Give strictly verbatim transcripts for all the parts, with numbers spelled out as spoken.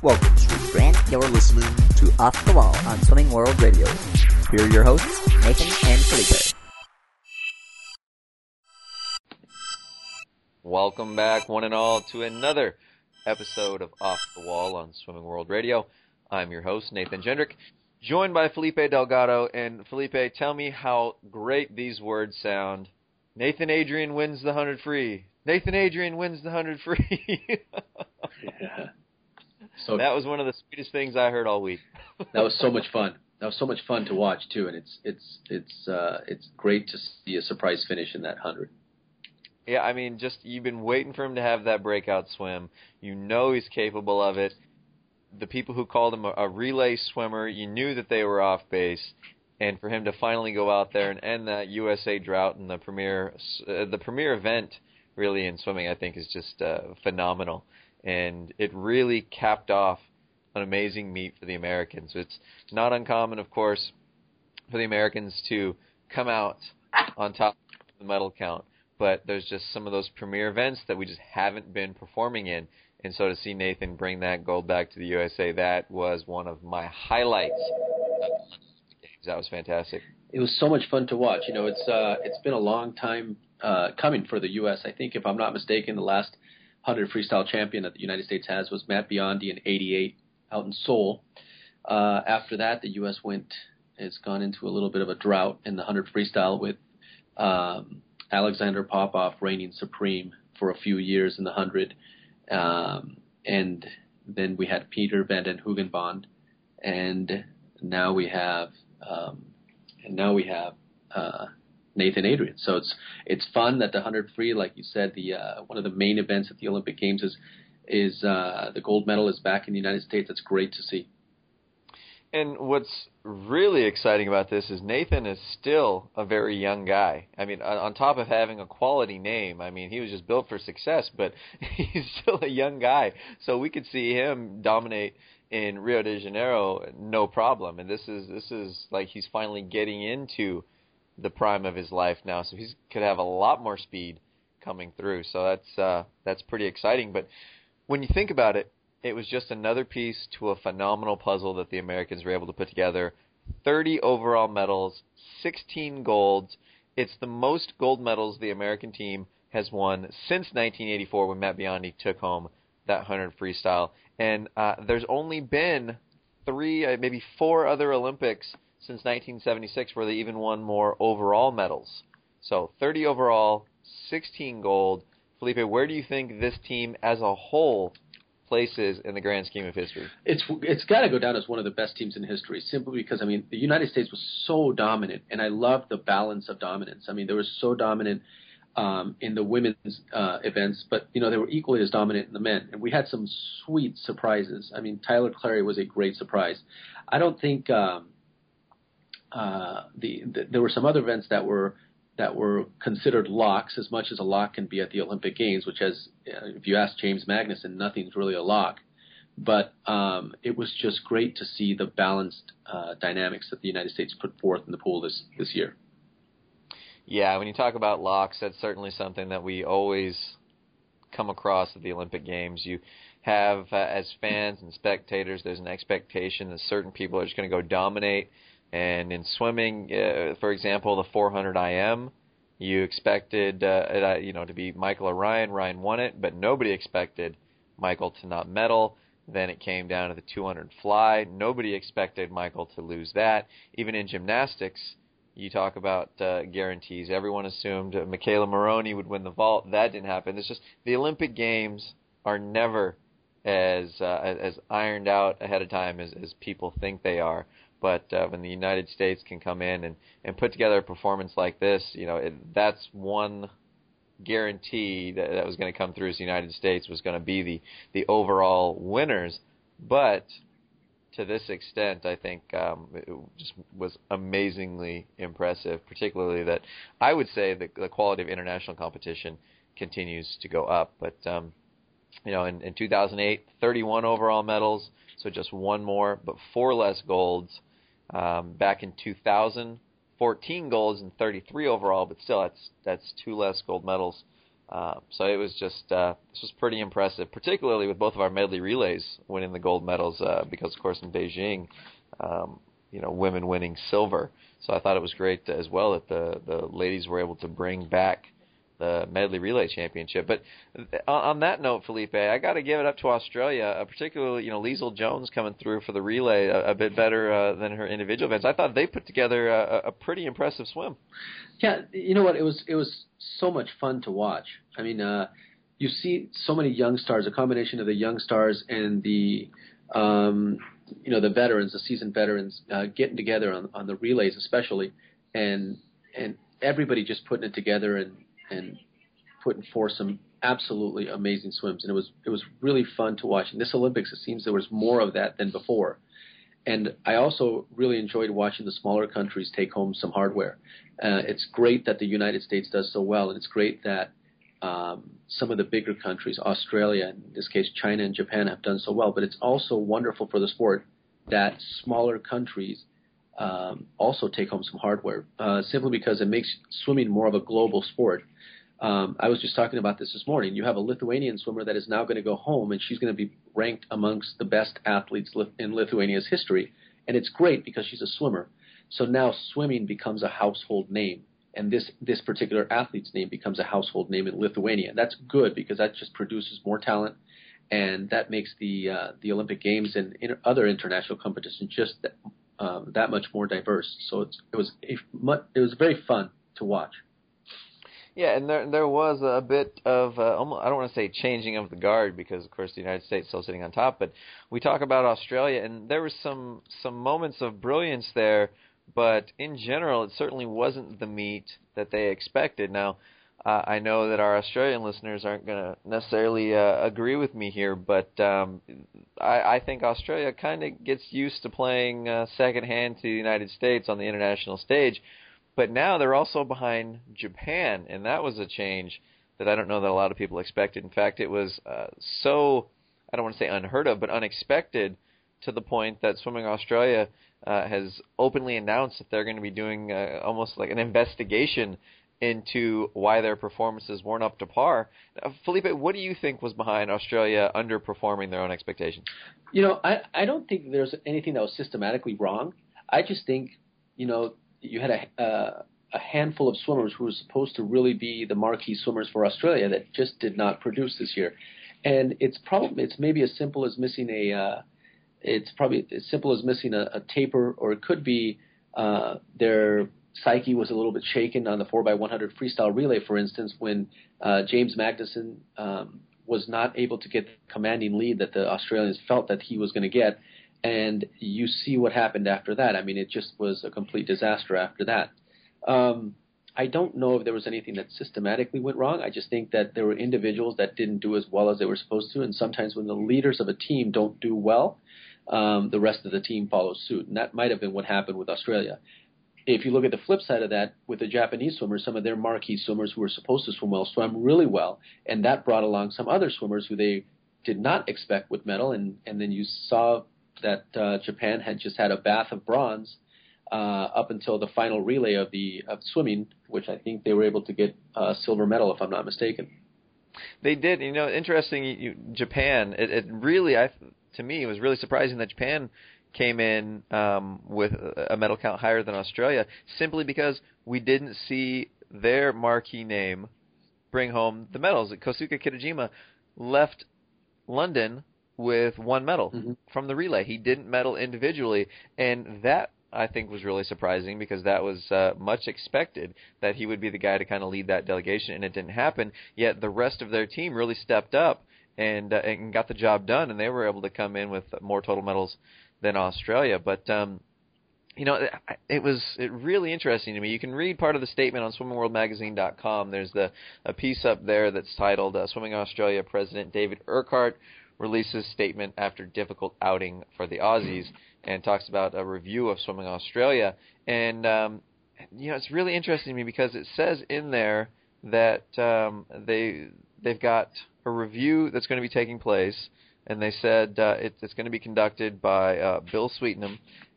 Welcome, Street Grant. You're listening to Off the Wall on Swimming World Radio. Here are your hosts, Nathan and Felipe. Welcome back, one and all, to another episode of Off the Wall on Swimming World Radio. I'm your host, Nathan Jendrick, joined by Felipe Delgado. And Felipe, tell me how great these words sound. Nathan Adrian wins the one hundred free. Nathan Adrian wins the one hundred free. Yeah. So that was one of the sweetest things I heard all week. That was so much fun. That was so much fun to watch too, and it's it's it's uh, it's great to see a surprise finish in that hundred. Yeah, I mean, just you've been waiting for him to have that breakout swim. You know he's capable of it. The people who called him a, a relay swimmer, you knew that they were off base, and for him to finally go out there and end that U S A drought in the premier uh, the premier event, really in swimming, I think is just uh, phenomenal. And it really capped off an amazing meet for the Americans. It's not uncommon, of course, for the Americans to come out on top of the medal count, but there's just some of those premier events that we just haven't been performing in. And so to see Nathan bring that gold back to the U S A, that was one of my highlights of the Olympic Games. That was fantastic. It was so much fun to watch. You know, it's uh, it's been a long time uh, coming for the U S. I think, if I'm not mistaken, the last one hundred freestyle champion that the United States has was Matt Biondi in eighty-eight out in Seoul. Uh, after that, the U S went has gone into a little bit of a drought in the one hundred freestyle with um, Alexander Popov reigning supreme for a few years in the one hundred. Um, and then we had Peter Van den Hoogenbond, and now we have um, and now we have uh, Nathan Adrian. So it's it's fun that the one hundred free, like you said, the uh, one of the main events at the Olympic Games is is uh, the gold medal is back in the United States. That's great to see. And what's really exciting about this is Nathan is still a very young guy. I mean, on top of having a quality name, I mean, he was just built for success, but he's still a young guy. So we could see him dominate in Rio de Janeiro, no problem. And this is this is like he's finally getting into the prime of his life now, so he could have a lot more speed coming through. So that's uh, that's pretty exciting. But when you think about it, it was just another piece to a phenomenal puzzle that the Americans were able to put together. thirty overall medals, sixteen golds. It's the most gold medals the American team has won since nineteen eighty-four, when Matt Biondi took home that one hundred freestyle. And uh, there's only been three, uh, maybe four other Olympics since nineteen seventy-six where they even won more overall medals. So thirty overall, sixteen gold. Felipe, where do you think this team as a whole places in the grand scheme of history? It's it's got to go down as one of the best teams in history, simply because, I mean, the United States was so dominant, and I love the balance of dominance. I mean, they were so dominant um, in the women's uh, events, but, you know, they were equally as dominant in the men. And we had some sweet surprises. I mean, Tyler Clary was a great surprise. I don't think um, uh, the, the there were some other events that were that were considered locks, as much as a lock can be at the Olympic Games, which has, uh, if you ask James Magnuson, nothing's really a lock. But um, it was just great to see the balanced uh, dynamics that the United States put forth in the pool this, this year. Yeah, when you talk about locks, that's certainly something that we always come across at the Olympic Games. You have, uh, as fans and spectators, there's an expectation that certain people are just going to go dominate. And in swimming, uh, for example, the four hundred I M, you expected, uh, you know, to be Michael or Ryan. Ryan won it, but nobody expected Michael to not medal. Then it came down to the two hundred fly. Nobody expected Michael to lose that. Even in gymnastics, you talk about uh, guarantees. Everyone assumed uh, Michaela Maroney would win the vault. That didn't happen. It's just the Olympic Games are never as uh, as ironed out ahead of time as, as people think they are. But uh, when the United States can come in and, and put together a performance like this, you know, it, that's one guarantee that, that was going to come through as the United States was going to be the, the overall winners. But to this extent, I think um, it just was amazingly impressive, particularly that I would say that the quality of international competition continues to go up. But, um, you know, in, in two thousand eight, thirty-one overall medals, so just one more, but four less golds. Um, back in two thousand, fourteen golds and thirty-three overall, but still that's that's two less gold medals Uh, so it was just uh, this was pretty impressive, particularly with both of our medley relays winning the gold medals. Uh, because of course in Beijing, um, you know, women winning silver. So I thought it was great as well that the the ladies were able to bring back the medley relay championship. But on that note, Felipe, I got to give it up to Australia, uh, particularly, you know, Liesl Jones coming through for the relay a, a bit better uh, than her individual events. I thought they put together a, a pretty impressive swim. Yeah, you know what? It was it was so much fun to watch. I mean, uh, you see so many young stars, a combination of the young stars and the um, you know the veterans, the seasoned veterans, uh, getting together on on the relays especially, and and everybody just putting it together and. and putting forth some absolutely amazing swims. And it was it was really fun to watch. In this Olympics, it seems there was more of that than before. And I also really enjoyed watching the smaller countries take home some hardware. Uh, it's great that the United States does so well, and it's great that um, some of the bigger countries, Australia, in this case China and Japan, have done so well. But it's also wonderful for the sport that smaller countries um, also take home some hardware, uh, simply because it makes swimming more of a global sport. Um, I was just talking about this this morning. You have a Lithuanian swimmer that is now going to go home, and she's going to be ranked amongst the best athletes in Lithuania's history. And it's great because she's a swimmer. So now swimming becomes a household name, and this, this particular athlete's name becomes a household name in Lithuania. And that's good because that just produces more talent, and that makes the uh, the Olympic Games and in other international competitions just that, um, that much more diverse. So it's, it was a, it was very fun to watch. Yeah, and there there was a bit of, uh, almost, I don't want to say changing of the guard because, of course, the United States is still sitting on top, but we talk about Australia, and there were some, some moments of brilliance there, but in general, it certainly wasn't the meet that they expected. Now, uh, I know that our Australian listeners aren't going to necessarily uh, agree with me here, but um, I, I think Australia kind of gets used to playing uh, second hand to the United States on the international stage. But now they're also behind Japan, and that was a change that I don't know that a lot of people expected. In fact, it was uh, so, I don't want to say unheard of, but unexpected to the point that Swimming Australia uh, has openly announced that they're going to be doing uh, almost like an investigation into why their performances weren't up to par. Uh, Felipe, what do you think was behind Australia underperforming their own expectations? You know, I, I don't think there's anything that was systematically wrong. I just think, you know, you had a, uh, a handful of swimmers who were supposed to really be the marquee swimmers for Australia that just did not produce this year. And it's probably, it's maybe as simple as missing a, uh, it's probably as simple as missing a, a taper, or it could be uh, their psyche was a little bit shaken on the four by one hundred freestyle relay, for instance, when uh, James Magnuson um, was not able to get the commanding lead that the Australians felt that he was going to get. And you see what happened after that. I mean, it just was a complete disaster after that. Um, I don't know if there was anything that systematically went wrong. I just think that there were individuals that didn't do as well as they were supposed to. And sometimes when the leaders of a team don't do well, um, the rest of the team follows suit. And that might have been what happened with Australia. If you look at the flip side of that, with the Japanese swimmers, some of their marquee swimmers who were supposed to swim well swam really well. And that brought along some other swimmers who they did not expect would medal. And, and then you saw that uh, Japan had just had a bath of bronze uh, up until the final relay of the of swimming, which I think they were able to get a silver medal, if I'm not mistaken. They did. You know, interesting. You, Japan. It, it really, I, to me, it was really surprising that Japan came in um, with a medal count higher than Australia, simply because we didn't see their marquee name bring home the medals. Kosuke Kitajima left London with one medal mm-hmm. from the relay. He didn't medal individually, and that, I think, was really surprising because that was uh, much expected that he would be the guy to kind of lead that delegation, and it didn't happen. Yet the rest of their team really stepped up and, uh, and got the job done, and they were able to come in with more total medals than Australia. But um, you know, it, it was it really interesting to me. You can read part of the statement on swimming world magazine dot com. There's the a piece up there that's titled uh, Swimming Australia President David Urquhart releases statement after difficult outing for the Aussies, and talks about a review of Swimming Australia. And, um, you know, it's really interesting to me because it says in there that um, they, they've got a review that's going to be taking place, and they said uh, it, it's going to be conducted by uh, Bill Sweetenham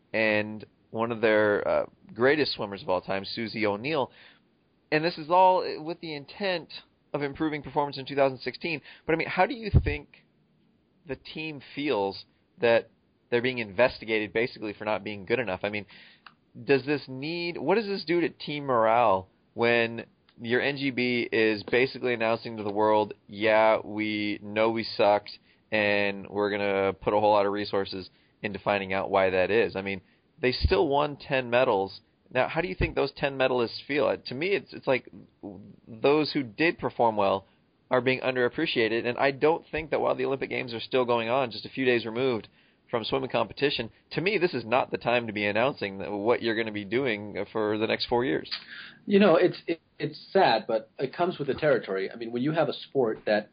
and one of their uh, greatest swimmers of all time, Susie O'Neill. And this is all with the intent of improving performance in two thousand sixteen. But I mean, how do you think the team feels that they're being investigated basically for not being good enough? I mean, does this need, what does this do to team morale when your N G B is basically announcing to the world, yeah, we know we sucked and we're going to put a whole lot of resources into finding out why that is? I mean, they still won ten medals. Now, how do you think those ten medalists feel? To me, it's it's like those who did perform well are being underappreciated, and I don't think that while the Olympic Games are still going on, just a few days removed from swimming competition, to me, this is not the time to be announcing what you're going to be doing for the next four years. You know, it's it, it's sad, but it comes with the territory. I mean, when you have a sport that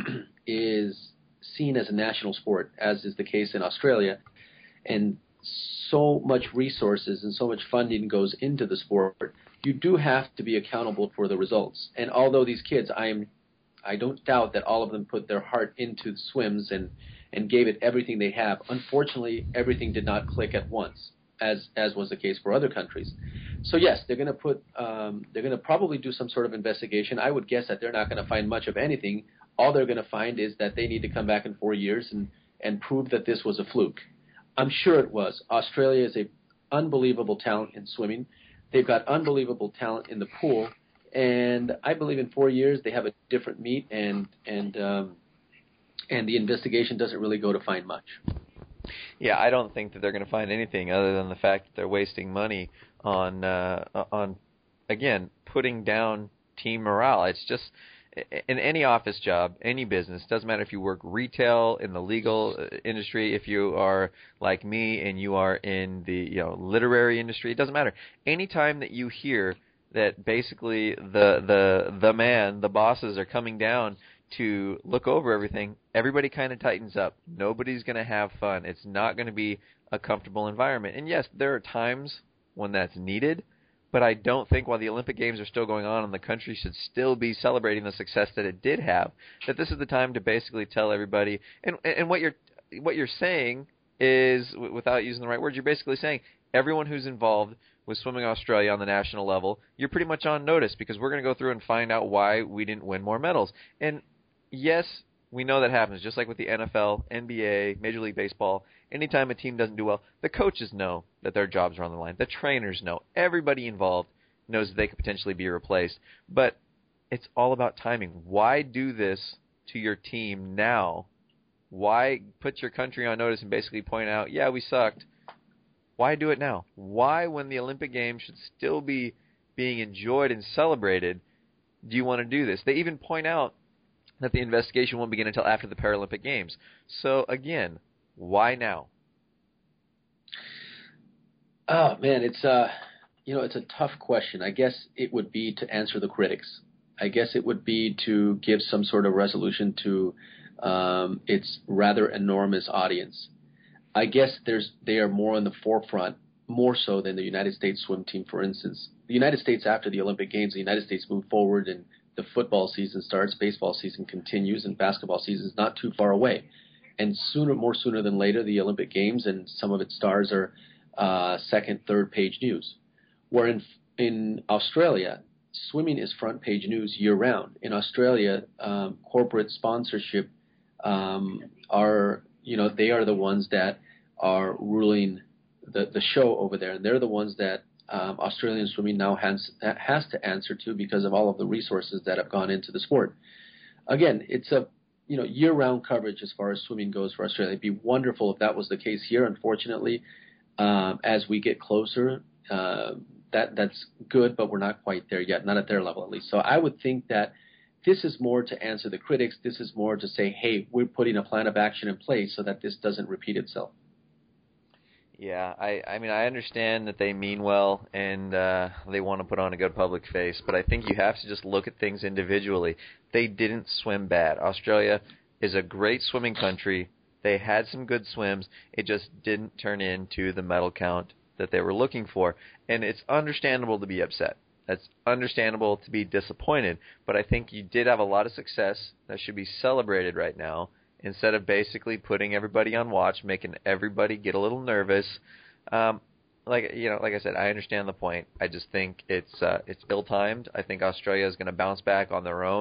is seen as a national sport, as is the case in Australia, and so much resources and so much funding goes into the sport, you do have to be accountable for the results. And although these kids, I am, I don't doubt that all of them put their heart into the swims and, and gave it everything they have. Unfortunately, everything did not click at once, as as was the case for other countries. So yes, they're going to put, um, they're going to probably do some sort of investigation. I would guess that they're not going to find much of anything. All they're going to find is that they need to come back in four years and, and prove that this was a fluke. I'm sure it was. Australia is a unbelievable talent in swimming. They've got unbelievable talent in the pool, and I believe in four years they have a different meet, and and um, and the investigation doesn't really go to find much. Yeah, I don't think that they're going to find anything other than the fact that they're wasting money on uh, on again putting down team morale. It's just, in any office job, any business, doesn't matter if you work retail, in the legal industry, if you are like me and you are in the you know literary industry, it doesn't matter. Anytime that you hear that basically the the the man, the bosses are coming down to look over everything, everybody kind of tightens up. Nobody's going to have fun. It's not going to be a comfortable environment. And yes, there are times when that's needed, but I don't think while the Olympic Games are still going on and the country should still be celebrating the success that it did have, that this is the time to basically tell everybody. And and what you're what you're saying is, without using the right words, you're basically saying everyone who's involved with Swimming Australia on the national level, you're pretty much on notice because we're going to go through and find out why we didn't win more medals. And yes, we know that happens, just like with the N F L, N B A, Major League Baseball. Anytime a team doesn't do well, the coaches know that their jobs are on the line. The trainers know. Everybody involved knows that they could potentially be replaced. But it's all about timing. Why do this to your team now? Why put your country on notice and basically point out, yeah, we sucked? Why do it now? Why, when the Olympic Games should still be being enjoyed and celebrated, do you want to do this? They even point out that the investigation won't begin until after the Paralympic Games. So, again, why now? Oh, man, it's uh, you know, it's a tough question. I guess it would be to answer the critics. I guess it would be to give some sort of resolution to um, its rather enormous audience. I guess there's they are more in the forefront, more so than the United States swim team, for instance. The United States, after the Olympic Games, the United States moved forward and the football season starts, baseball season continues, and basketball season is not too far away. And sooner, more sooner than later, the Olympic Games and some of its stars are uh, second, third page news. Where in in Australia, swimming is front page news year round. In Australia, um, corporate sponsorship um, are, you know, they are the ones that are ruling the, the show over there. And they're the ones that um, Australian swimming now has, has to answer to because of all of the resources that have gone into the sport. Again, it's a you know, year-round coverage as far as swimming goes for Australia. It'd be wonderful if that was the case here. Unfortunately, um, as we get closer, uh, that that's good, but we're not quite there yet, not at their level at least. So I would think that this is more to answer the critics. This is more to say, hey, we're putting a plan of action in place so that this doesn't repeat itself. Yeah, I, I mean, I understand that they mean well and uh, they want to put on a good public face, but I think you have to just look at things individually. They didn't swim bad. Australia is a great swimming country. They had some good swims. It just didn't turn into the medal count that they were looking for, and it's understandable to be upset. It's understandable to be disappointed, but I think you did have a lot of success that should be celebrated right now, instead of basically putting everybody on watch, making everybody get a little nervous. Um, like you know, like I said, I understand the point. I just think it's uh, it's ill-timed. I think Australia is going to bounce back on their own,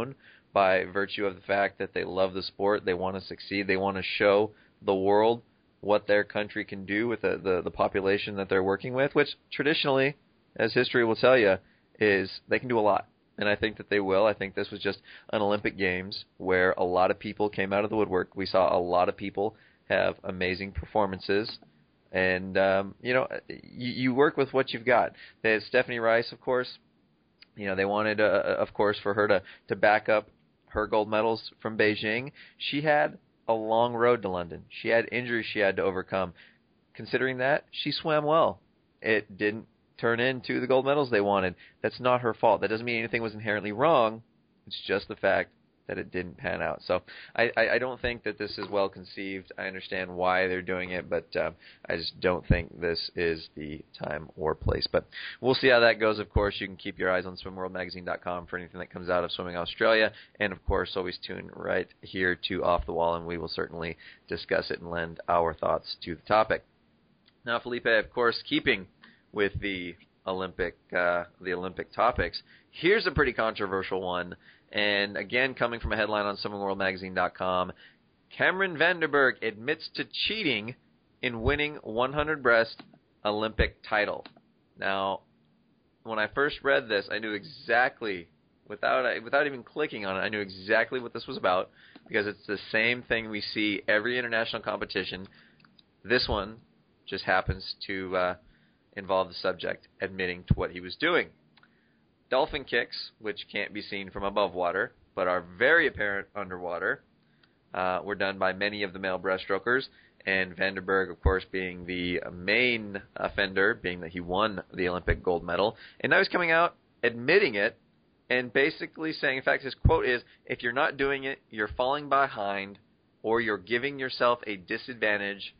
by virtue of the fact that they love the sport, they want to succeed, they want to show the world what their country can do with the, the, the population that they're working with, which traditionally, as history will tell you, is they can do a lot. And I think that they will. I think this was just an Olympic Games where a lot of people came out of the woodwork. We saw a lot of people have amazing performances. And, um, you know, you, you work with what you've got. They had Stephanie Rice, of course. You know, they wanted, uh, of course, for her to, to back up her gold medals from Beijing. She had a long road to London. She had injuries she had to overcome. Considering that, she swam well. It didn't turn into the gold medals they wanted. That's not her fault. That doesn't mean anything was inherently wrong. It's just the fact that it didn't pan out. So I, I, I don't think that this is well conceived. I understand why they're doing it, but uh, I just don't think this is the time or place. But we'll see how that goes. Of course, you can keep your eyes on swim world magazine dot com for anything that comes out of Swimming Australia. And, of course, always tune right here to Off the Wall, and we will certainly discuss it and lend our thoughts to the topic. Now, Felipe, of course, keeping with the Olympic uh, the Olympic topics, here's a pretty controversial one. And again, coming from a headline on swimming world magazine dot com, Cameron Vanderburg admits to cheating in winning one hundred breast Olympic title. Now, when I first read this, I knew exactly, without without even clicking on it, I knew exactly what this was about, because it's the same thing we see every international competition. This one just happens to uh, involve the subject admitting to what he was doing. Dolphin kicks, which can't be seen from above water, but are very apparent underwater, uh, were done by many of the male breaststrokers, and Vanderburg, of course, being the main offender, being that he won the Olympic gold medal. And now he's coming out admitting it and basically saying, in fact, his quote is, if you're not doing it, you're falling behind or you're giving yourself a disadvantage.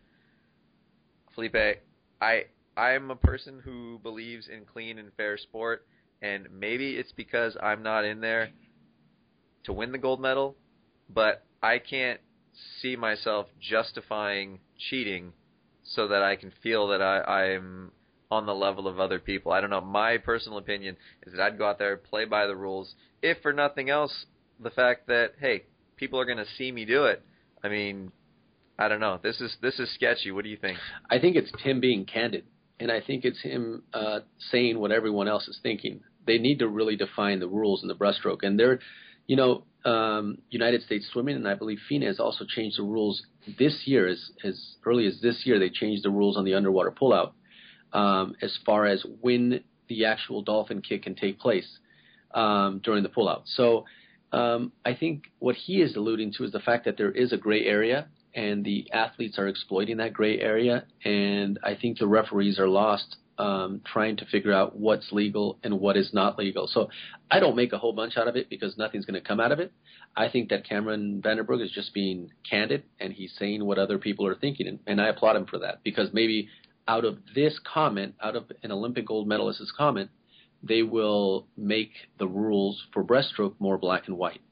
Felipe, I I'm a person who believes in clean and fair sport, and maybe it's because I'm not in there to win the gold medal, but I can't see myself justifying cheating so that I can feel that I, I'm on the level of other people. I don't know. My personal opinion is that I'd go out there, play by the rules, if for nothing else, the fact that, hey, people are going to see me do it. I mean, I don't know. This is this is sketchy. What do you think? I think it's him being candid, and I think it's him uh, saying what everyone else is thinking. They need to really define the rules in the breaststroke. And they're, you know, um, United States Swimming, and I believe FINA has also changed the rules this year. As, as early as this year, they changed the rules on the underwater pullout um, as far as when the actual dolphin kick can take place um, during the pullout. So um, I think what he is alluding to is the fact that there is a gray area, and the athletes are exploiting that gray area. And I think the referees are lost Um, trying to figure out what's legal and what is not legal. So I don't make a whole bunch out of it because nothing's going to come out of it. I think that Cameron Vanderburg is just being candid, and he's saying what other people are thinking, and, and I applaud him for that, because maybe out of this comment, out of an Olympic gold medalist's comment, they will make the rules for breaststroke more black and white.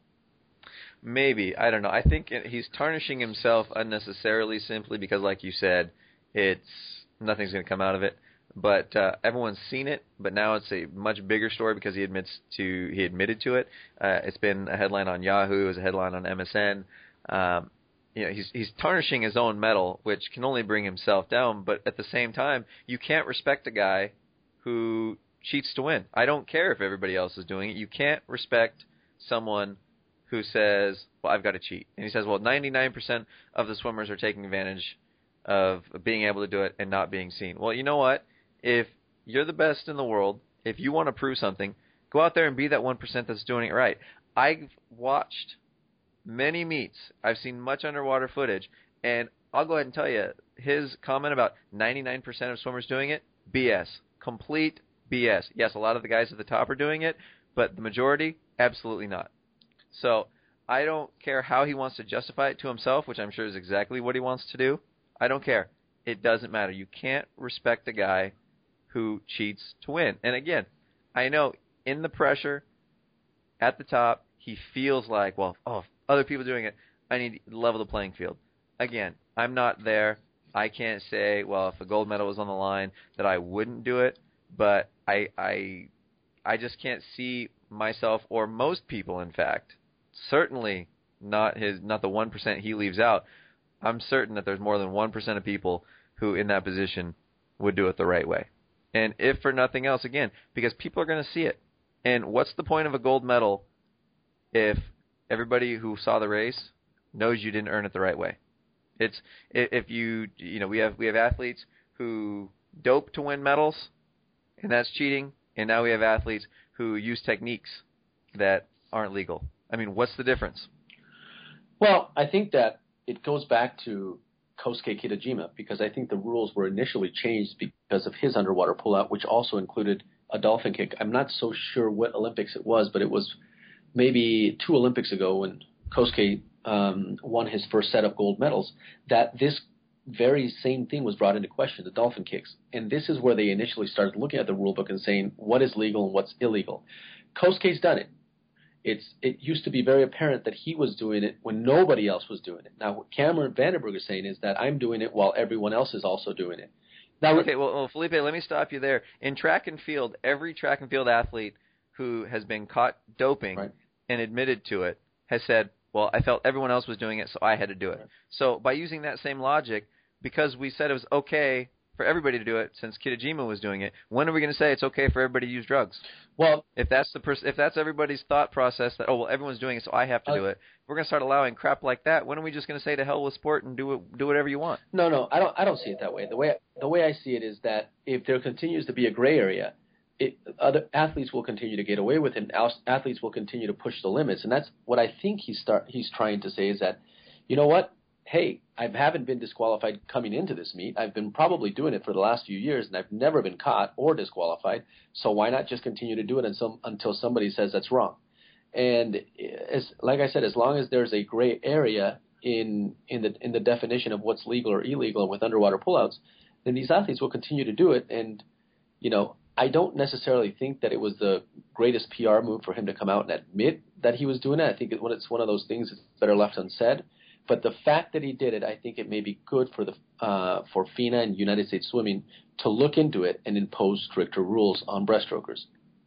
Maybe. I don't know. I think he's tarnishing himself unnecessarily simply because, like you said, it's nothing's going to come out of it. But uh, everyone's seen it, but now it's a much bigger story because he admits to he admitted to it. Uh, it's been a headline on Yahoo, it was a headline on M S N. Um, you know, he's he's tarnishing his own medal, which can only bring himself down. But at the same time, you can't respect a guy who cheats to win. I don't care if everybody else is doing it. You can't respect someone who says, "Well, I've got to cheat," and he says, "Well, ninety-nine percent of the swimmers are taking advantage of being able to do it and not being seen." Well, you know what? If you're the best in the world, if you want to prove something, go out there and be that one percent that's doing it right. I've watched many meets. I've seen much underwater footage, and I'll go ahead and tell you, his comment about ninety-nine percent of swimmers doing it, B S. Complete B S. Yes, a lot of the guys at the top are doing it, but the majority, absolutely not. So I don't care how he wants to justify it to himself, which I'm sure is exactly what he wants to do. I don't care. It doesn't matter. You can't respect a guy who cheats to win. And again, I know in the pressure at the top, he feels like, well, oh, if other people doing it, I need to level the playing field. Again, I'm not there. I can't say, well, if a gold medal was on the line, that I wouldn't do it. But I, I, I just can't see myself, or most people, in fact, certainly not his, not the one percent he leaves out. I'm certain that there's more than one percent of people who in that position would do it the right way. And if for nothing else, again, because people are going to see it. And what's the point of a gold medal if everybody who saw the race knows you didn't earn it the right way? It's if you you know we have we have athletes who dope to win medals, and that's cheating. And now we have athletes who use techniques that aren't legal. I mean, what's the difference? Well, I think that it goes back to Kosuke Kitajima, because I think the rules were initially changed because of his underwater pullout, which also included a dolphin kick. I'm not so sure what Olympics it was, but it was maybe two Olympics ago when Kosuke um, won his first set of gold medals, that this very same thing was brought into question, the dolphin kicks. And this is where they initially started looking at the rule book and saying what is legal and what's illegal. Kosuke's done it. It's it used to be very apparent that he was doing it when nobody else was doing it. Now, what Cameron Vandenberg is saying is that I'm doing it while everyone else is also doing it. Now, okay, well, well, Felipe, let me stop you there. In track and field, every track and field athlete who has been caught doping right. and admitted to it has said, well, I felt everyone else was doing it, so I had to do it. Right. So by using that same logic, because we said it was okay for everybody to do it since Kitajima was doing it, when are we going to say it's okay for everybody to use drugs? Well, if that's the pers- if that's everybody's thought process that, oh, well, everyone's doing it, so I have to uh, do it, if we're going to start allowing crap like that, when are we just going to say to hell with sport and do it, do whatever you want? No, no, I don't. I don't see it that way. The way the way I see it is that if there continues to be a gray area, it, other athletes will continue to get away with it. And athletes will continue to push the limits, and that's what I think he's start. He's trying to say is that, you know what? Hey, I haven't been disqualified coming into this meet. I've been probably doing it for the last few years, and I've never been caught or disqualified. So why not just continue to do it until until somebody says that's wrong? And as like I said, as long as there's a gray area in in the in the definition of what's legal or illegal with underwater pullouts, then these athletes will continue to do it. And you know, I don't necessarily think that it was the greatest P R move for him to come out and admit that he was doing it. I think it, when it's one of those things that's better left unsaid. But the fact that he did it, I think it may be good for the uh, for FINA and United States Swimming to look into it and impose stricter rules on breaststrokers.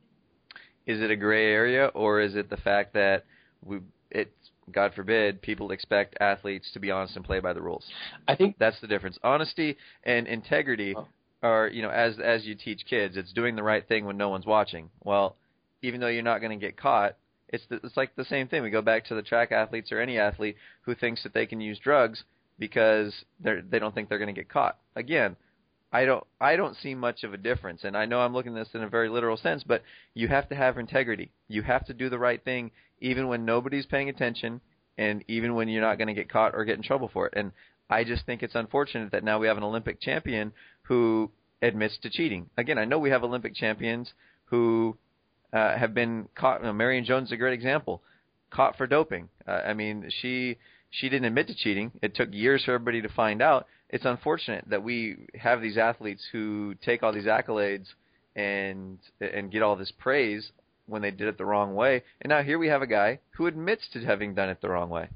Is it a gray area, or is it the fact that we, it's, God forbid, people expect athletes to be honest and play by the rules? I think that's the difference. Honesty and integrity oh. are, you know, as as you teach kids, it's doing the right thing when no one's watching. Well, even though you're not going to get caught, It's the, it's like the same thing. We go back to the track athletes or any athlete who thinks that they can use drugs because they they don't think they're going to get caught. Again, I don't I don't see much of a difference, and I know I'm looking at this in a very literal sense, but you have to have integrity. You have to do the right thing even when nobody's paying attention and even when you're not going to get caught or get in trouble for it. And I just think it's unfortunate that now we have an Olympic champion who admits to cheating. Again, I know we have Olympic champions who Uh, have been caught. You know, Marion Jones is a great example. Caught for doping. Uh, I mean, she she didn't admit to cheating. It took years for everybody to find out. It's unfortunate that we have these athletes who take all these accolades and and get all this praise when they did it the wrong way. And now here we have a guy who admits to having done it the wrong way.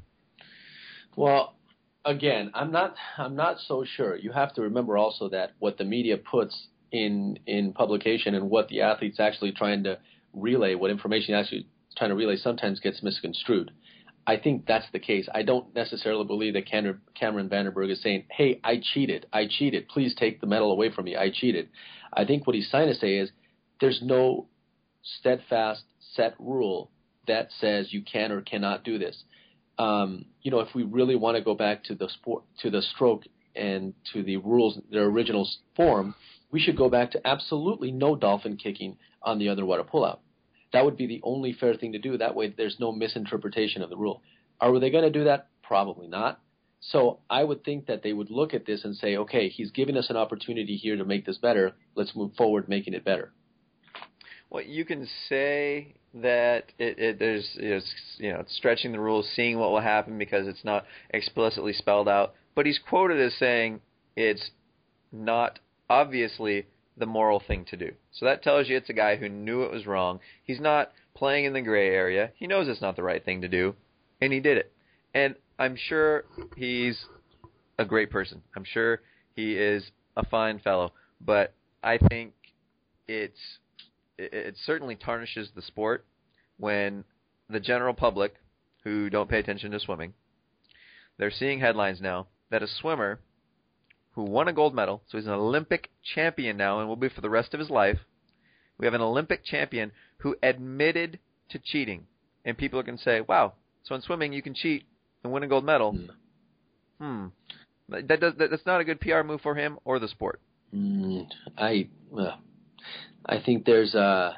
Well, again, I'm not I'm not so sure. You have to remember also that what the media puts in in publication and what the athlete's actually trying to relay, what information you're actually trying to relay sometimes gets misconstrued. I think that's the case. I don't necessarily believe that Cameron Vandenberg is saying, hey, I cheated. I cheated. Please take the medal away from me. I cheated. I think what he's trying to say is there's no steadfast set rule that says you can or cannot do this. Um, you know, if we really want to go back to the sport, to the stroke and to the rules, their original form, we should go back to absolutely no dolphin kicking on the underwater pullout. That would be the only fair thing to do. That way there's no misinterpretation of the rule. Are they going to do that? Probably not. So I would think that they would look at this and say, okay, he's giving us an opportunity here to make this better. Let's move forward making it better. Well, you can say that it, it, there's it's, you know, it's stretching the rules, seeing what will happen because it's not explicitly spelled out. But he's quoted as saying it's not obviously the moral thing to do. So that tells you it's a guy who knew it was wrong. He's not playing in the gray area. He knows it's not the right thing to do, and he did it. And I'm sure he's a great person. I'm sure he is a fine fellow. But I think it's it, it certainly tarnishes the sport when the general public, who don't pay attention to swimming, they're seeing headlines now that a swimmer who won a gold medal, so he's an Olympic champion now and will be for the rest of his life. We have an Olympic champion who admitted to cheating. And people are going to say, wow, so in swimming you can cheat and win a gold medal. Mm. Hmm. That does, that, that's not a good P R move for him or the sport. Mm, I uh, I think there's uh,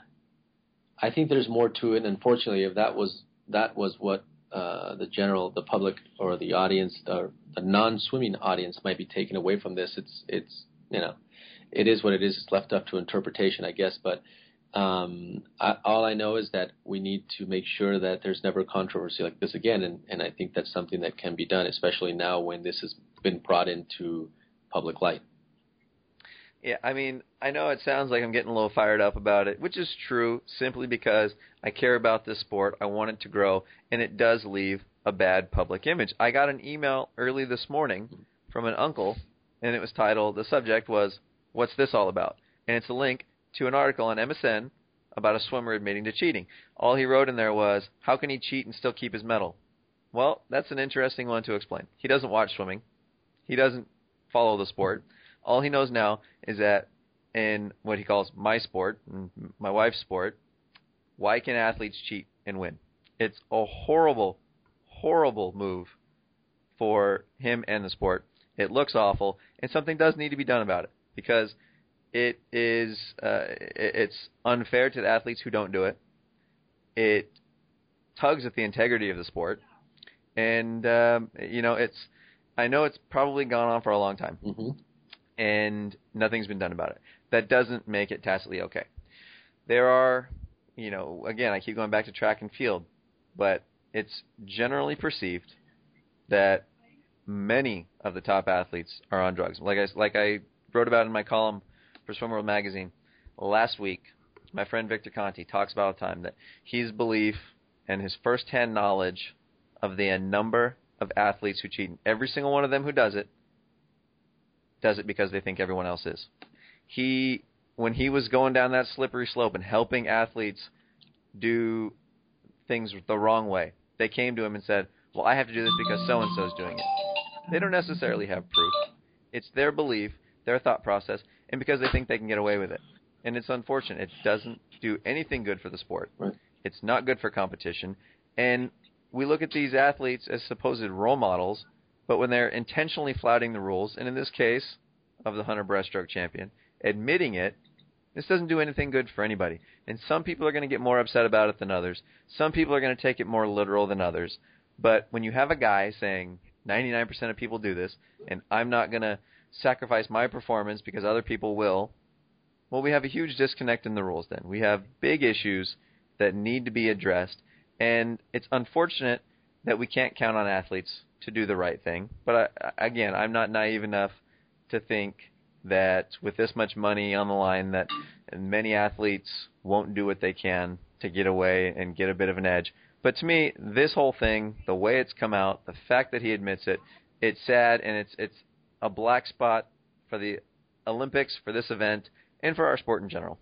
I think there's more to it. Unfortunately, if that was that was what uh, the general, the public, or the audience, or the non-swimming audience might be taken away from this, it's it's you know, it is what it is. It's left up to interpretation, I guess. But um, I, all I know is that we need to make sure that there's never a controversy like this again, and and I think that's something that can be done, especially now when this has been brought into public light. Yeah, I mean, I know it sounds like I'm getting a little fired up about it, which is true, simply because I care about this sport, I want it to grow, and it does leave a bad public image. I got an email early this morning from an uncle, and it was titled, the subject was, "What's this all about?" And it's a link to an article on M S N about a swimmer admitting to cheating. All he wrote in there was, how can he cheat and still keep his medal? Well, that's an interesting one to explain. He doesn't watch swimming. He doesn't follow the sport. All he knows now is that in what he calls my sport, my wife's sport, why can athletes cheat and win? It's a horrible, horrible move for him and the sport. It looks awful, and something does need to be done about it, because it is uh, it's unfair to the athletes who don't do it. It tugs at the integrity of the sport, and um, you know, it's I know it's probably gone on for a long time. Mm-hmm. And nothing's been done about it. That doesn't make it tacitly okay. There are, you know, again, I keep going back to track and field, but it's generally perceived that many of the top athletes are on drugs. Like I, like I wrote about in my column for Swim World magazine last week, my friend Victor Conti talks about all the time that his belief and his firsthand knowledge of the number of athletes who cheat, and every single one of them who does it, does it because they think everyone else is. He, when he was going down that slippery slope and helping athletes do things the wrong way, they came to him and said, well, I have to do this because so-and-so is doing it. They don't necessarily have proof. It's their belief, their thought process, and because they think they can get away with it. And it's unfortunate. It doesn't do anything good for the sport. Right. It's not good for competition. And we look at these athletes as supposed role models, but when they're intentionally flouting the rules, and in this case of the Hunter breaststroke champion, admitting it, this doesn't do anything good for anybody. And some people are going to get more upset about it than others. Some people are going to take it more literal than others. But when you have a guy saying ninety-nine percent of people do this, and I'm not going to sacrifice my performance because other people will, well, we have a huge disconnect in the rules then. We have big issues that need to be addressed, and it's unfortunate that we can't count on athletes to do the right thing. But I, again, I'm not naive enough to think that with this much money on the line that many athletes won't do what they can to get away and get a bit of an edge. But to me, this whole thing, the way it's come out, the fact that he admits it, it's sad, and it's it's a black spot for the Olympics, for this event, and for our sport in general.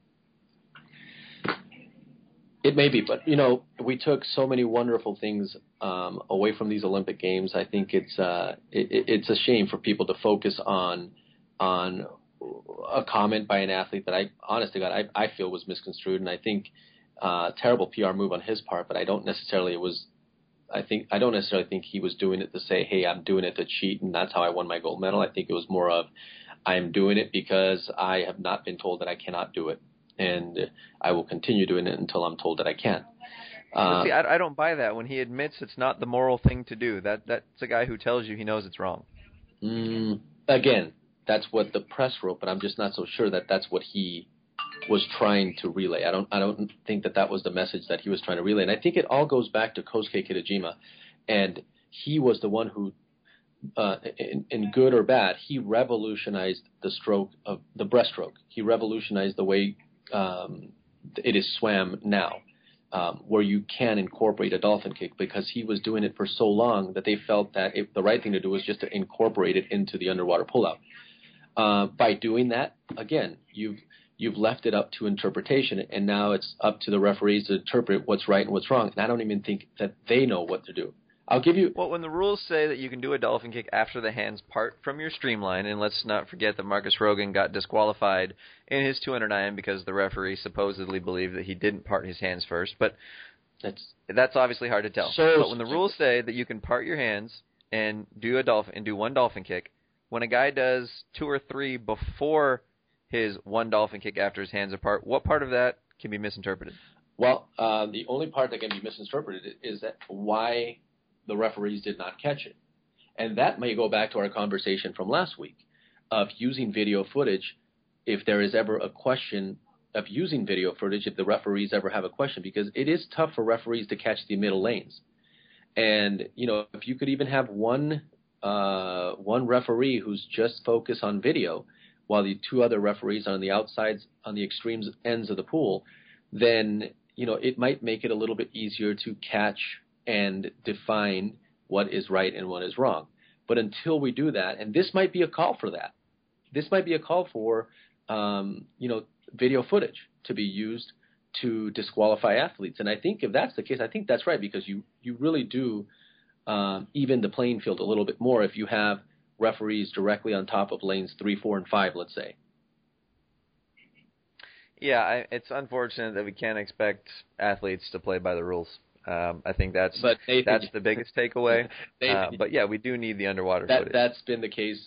It may be, but, you know, we took so many wonderful things um, away from these Olympic Games. I think it's uh, it, it's a shame for people to focus on on a comment by an athlete that I, honest to God, I, I feel was misconstrued, and I think uh, terrible P R move on his part. But I don't necessarily it was. I think I don't necessarily think he was doing it to say, "Hey, I'm doing it to cheat, and that's how I won my gold medal." I think it was more of, "I'm doing it because I have not been told that I cannot do it, and I will continue doing it until I'm told that I can." Uh, See, I, I don't buy that. When he admits it's not the moral thing to do, that that's a guy who tells you he knows it's wrong. Mm, again, that's what the press wrote, but I'm just not so sure that that's what he was trying to relay. I don't I don't think that that was the message that he was trying to relay. And I think it all goes back to Kosuke Kitajima, and he was the one who, uh, in, in good or bad, he revolutionized the stroke of the breaststroke. He revolutionized the way um, it is swam now, um, where you can incorporate a dolphin kick, because he was doing it for so long that they felt that it, the right thing to do was just to incorporate it into the underwater pullout. Uh, by doing that, again, you've you've left it up to interpretation, and now it's up to the referees to interpret what's right and what's wrong. And I don't even think that they know what to do. I'll give you... Well, when the rules say that you can do a dolphin kick after the hands part from your streamline, and let's not forget that Marcus Rogan got disqualified in his two hundred nine because the referee supposedly believed that he didn't part his hands first, but that's that's obviously hard to tell. So, but when the rules say that you can part your hands and do a dolphin and do one dolphin kick, when a guy does two or three before his one dolphin kick after his hands are part, what part of that can be misinterpreted? Well, uh, the only part that can be misinterpreted is that why the referees did not catch it. And that may go back to our conversation from last week of using video footage if there is ever a question of using video footage, if the referees ever have a question, because it is tough for referees to catch the middle lanes. And, you know, if you could even have one uh, one referee who's just focused on video while the two other referees are on the outsides, on the extremes ends of the pool, then, you know, it might make it a little bit easier to catch and define what is right and what is wrong. But until we do that, and this might be a call for that, this might be a call for, um, you know, video footage to be used to disqualify athletes. And I think if that's the case, I think that's right, because you, you really do um, even the playing field a little bit more if you have referees directly on top of lanes three, four, and five, let's say. Yeah, I, it's unfortunate that we can't expect athletes to play by the rules. Um, I think that's but Nathan, that's the biggest takeaway. Nathan, uh, but yeah, we do need the underwater that, footage. That's been the case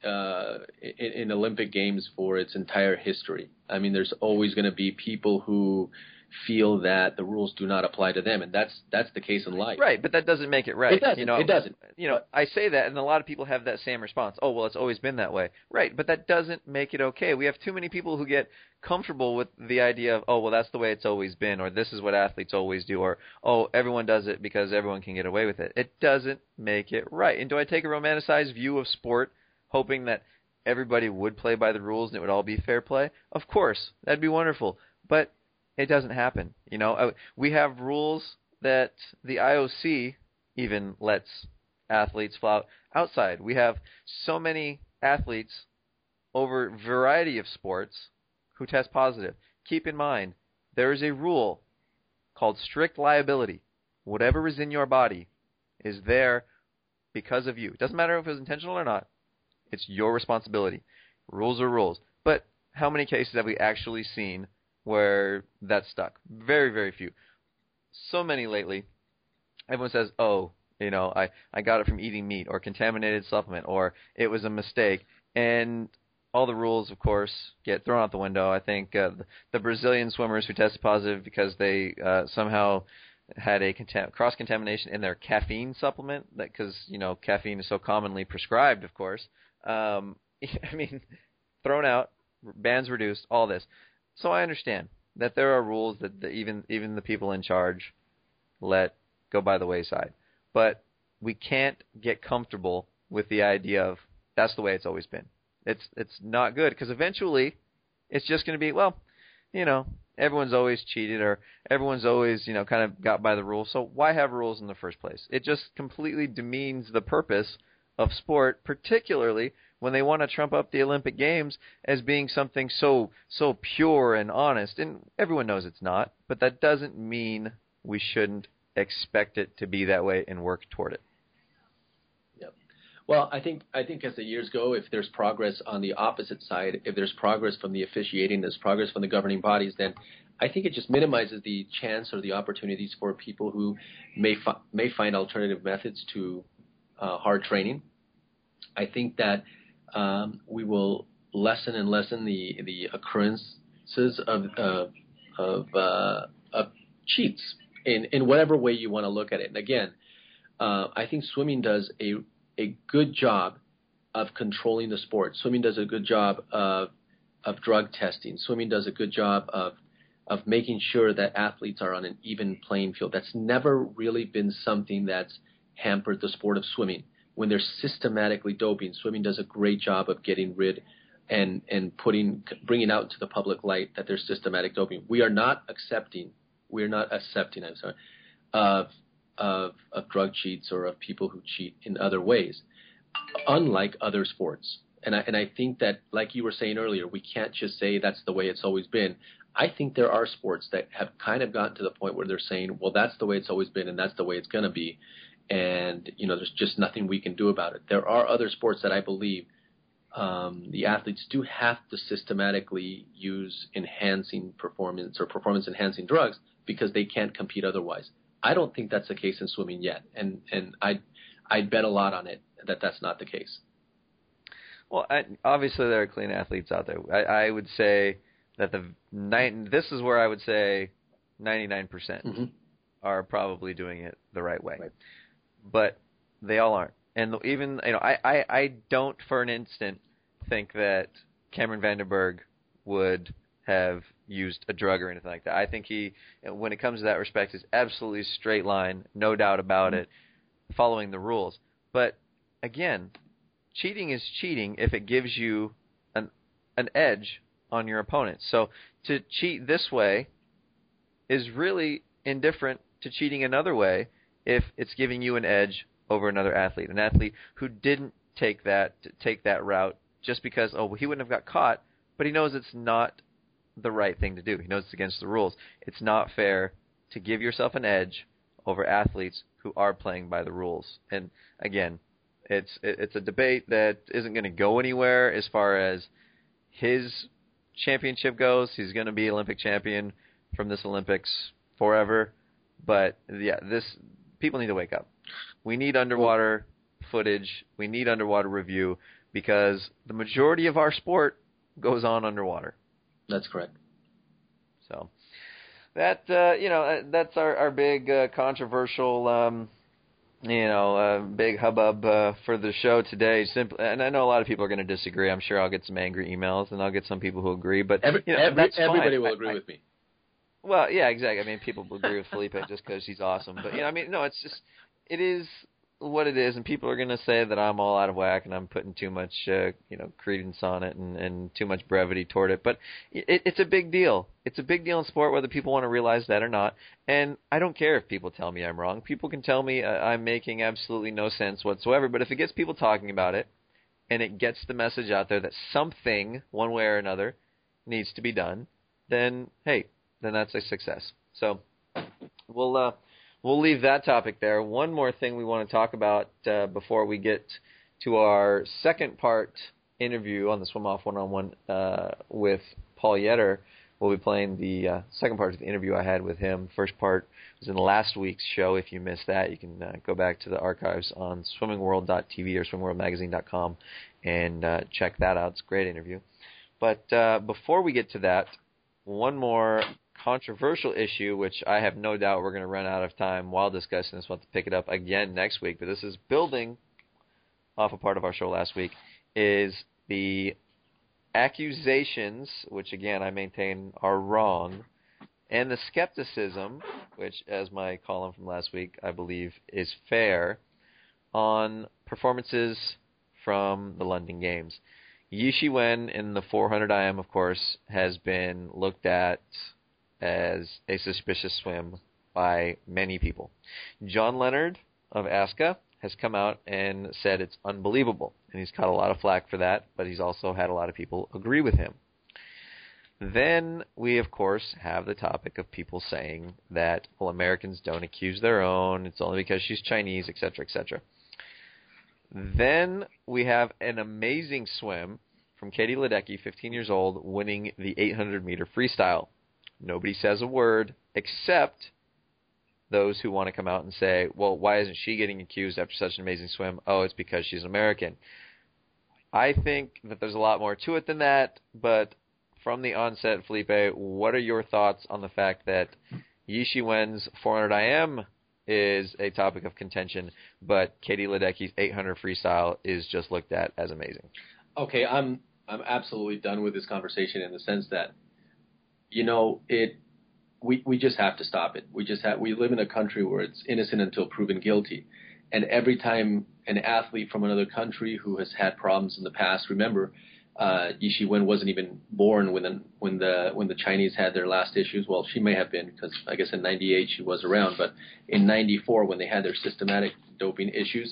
uh, in, in Olympic Games for its entire history. I mean, there's always going to be people who feel that the rules do not apply to them, and that's that's the case in life. Right, but that doesn't make it right. It doesn't. You know, it doesn't. You know, but, I say that, and a lot of people have that same response. Oh, well, it's always been that way. Right, but that doesn't make it okay. We have too many people who get comfortable with the idea of, oh, well, that's the way it's always been, or this is what athletes always do, or, oh, everyone does it because everyone can get away with it. It doesn't make it right. And do I take a romanticized view of sport, hoping that everybody would play by the rules and it would all be fair play? Of course, that'd be wonderful. But it doesn't happen. You know, we have rules that the I O C even lets athletes flout outside. We have so many athletes over a variety of sports who test positive. Keep in mind, there is a rule called strict liability. Whatever is in your body is there because of you. It doesn't matter if it was intentional or not. It's your responsibility. Rules are rules. But how many cases have we actually seen where that's stuck? Very, very few. So many lately. Everyone says, oh, you know, I, I got it from eating meat, or contaminated supplement, or it was a mistake. And all the rules, of course, get thrown out the window. I think uh, the, the Brazilian swimmers who tested positive because they uh, somehow had a contam- cross-contamination in their caffeine supplement, because, you know, caffeine is so commonly prescribed, of course. Um, I mean, thrown out, bans reduced, all this. So I understand that there are rules that the, even even the people in charge let go by the wayside. But we can't get comfortable with the idea of that's the way it's always been. It's it's not good, because eventually it's just going to be, well, you know, everyone's always cheated, or everyone's always, you know, kind of got by the rules. So why have rules in the first place? It just completely demeans the purpose of sport, particularly when they want to trump up the Olympic Games as being something so so pure and honest. And everyone knows it's not, but that doesn't mean we shouldn't expect it to be that way and work toward it. Yep. Well, I think I think as the years go, if there's progress on the opposite side, if there's progress from the officiating, there's progress from the governing bodies, then I think it just minimizes the chance or the opportunities for people who may fi- may find alternative methods to uh, hard training. I think that um, we will lessen and lessen the the occurrences of uh, of, uh, of cheats in, in whatever way you want to look at it. And again, uh, I think swimming does a a good job of controlling the sport. Swimming does a good job of of drug testing. Swimming does a good job of of making sure that athletes are on an even playing field. That's never really been something that's hampered the sport of swimming. When they're systematically doping, swimming does a great job of getting rid and and putting bringing out to the public light that there's systematic doping. We are not accepting. We are not accepting. I'm sorry, of of of drug cheats or of people who cheat in other ways, unlike other sports. And I, and I think that, like you were saying earlier, we can't just say that's the way it's always been. I think there are sports that have kind of gotten to the point where they're saying, well, that's the way it's always been and that's the way it's going to be. And, you know, there's just nothing we can do about it. There are other sports that I believe um, the athletes do have to systematically use enhancing performance or performance-enhancing drugs because they can't compete otherwise. I don't think that's the case in swimming yet. And, and I'd, I'd bet a lot on it that that's not the case. Well, I, obviously there are clean athletes out there. I, I would say that the nine, this is where I would say ninety-nine percent mm-hmm. are probably doing it the right way, right. But they all aren't. And even you know, I, I, I don't for an instant think that Cameron Vandenberg would have used a drug or anything like that. I think he, when it comes to that respect, is absolutely straight line, no doubt about mm-hmm. it, following the rules. But again, cheating is cheating if it gives you an an edge on your opponent. So to cheat this way is really indifferent to cheating another way if it's giving you an edge over another athlete, an athlete who didn't take that take that route just because, oh, well, he wouldn't have got caught, but he knows it's not the right thing to do. He knows it's against the rules. It's not fair to give yourself an edge over athletes who are playing by the rules. And again, it's it's a debate that isn't going to go anywhere as far as his championship goes. He's going to be Olympic champion from this Olympics forever. But yeah, this people need to wake up. We need underwater footage. We need underwater review because the majority of our sport goes on underwater. That's correct. So that uh, you know that's our our big uh, controversial um, you know uh, big hubbub uh, for the show today. Simply, and I know a lot of people are going to disagree. I'm sure I'll get some angry emails, and I'll get some people who agree. But Every, you know, every, that's everybody fine. will agree I, with me. Well, yeah, exactly. I mean, people will agree with Felipe just because he's awesome. But you know, I mean, no, it's just it is what it is, and people are going to say that I'm all out of whack and I'm putting too much, uh, you know, credence on it and, and too much brevity toward it. But it, it's a big deal. It's a big deal in sport, whether people want to realize that or not. And I don't care if people tell me I'm wrong. People can tell me uh, I'm making absolutely no sense whatsoever. But if it gets people talking about it, and it gets the message out there that something, one way or another, needs to be done, then hey, then that's a success. So we'll. Uh, We'll leave that topic there. One more thing we want to talk about uh, before we get to our second part interview on the Swim Off one-on-one uh, with Paul Yetter. We'll be playing the uh, second part of the interview I had with him. First part was in last week's show. If you missed that, you can uh, go back to the archives on swimming world dot t v or swimming world magazine dot com and uh, check that out. It's a great interview. But uh, before we get to that, one more controversial issue, which I have no doubt we're going to run out of time while discussing this. We'll have to pick it up again next week, but this is building off a part of our show last week, is the accusations, which again I maintain are wrong, and the skepticism, which as my column from last week I believe is fair, on performances from the London Games. Yi Shiwen in the four hundred I M, of course, has been looked at as a suspicious swim by many people. John Leonard of A S C A has come out and said it's unbelievable, and he's caught a lot of flack for that, but he's also had a lot of people agree with him. Then we, of course, have the topic of people saying that, well, Americans don't accuse their own, it's only because she's Chinese, et cetera, et cetera. Then we have an amazing swim from Katie Ledecky, fifteen years old, winning the eight hundred meter freestyle. Nobody says a word except those who want to come out and say, well, why isn't she getting accused after such an amazing swim? Oh, it's because she's American. I think that there's a lot more to it than that, but from the onset, Felipe, what are your thoughts on the fact that Yi Shiwen's four hundred I M is a topic of contention, but Katie Ledecky's eight hundred freestyle is just looked at as amazing? Okay, I'm I'm absolutely done with this conversation in the sense that, you know, it we we just have to stop it. We just have we live in a country where it's innocent until proven guilty. And every time an athlete from another country who has had problems in the past, remember, uh, Yi Shiwen wasn't even born when the when the when the Chinese had their last issues. Well, she may have been, because I guess in ninety-eight she was around, but in ninety-four when they had their systematic doping issues,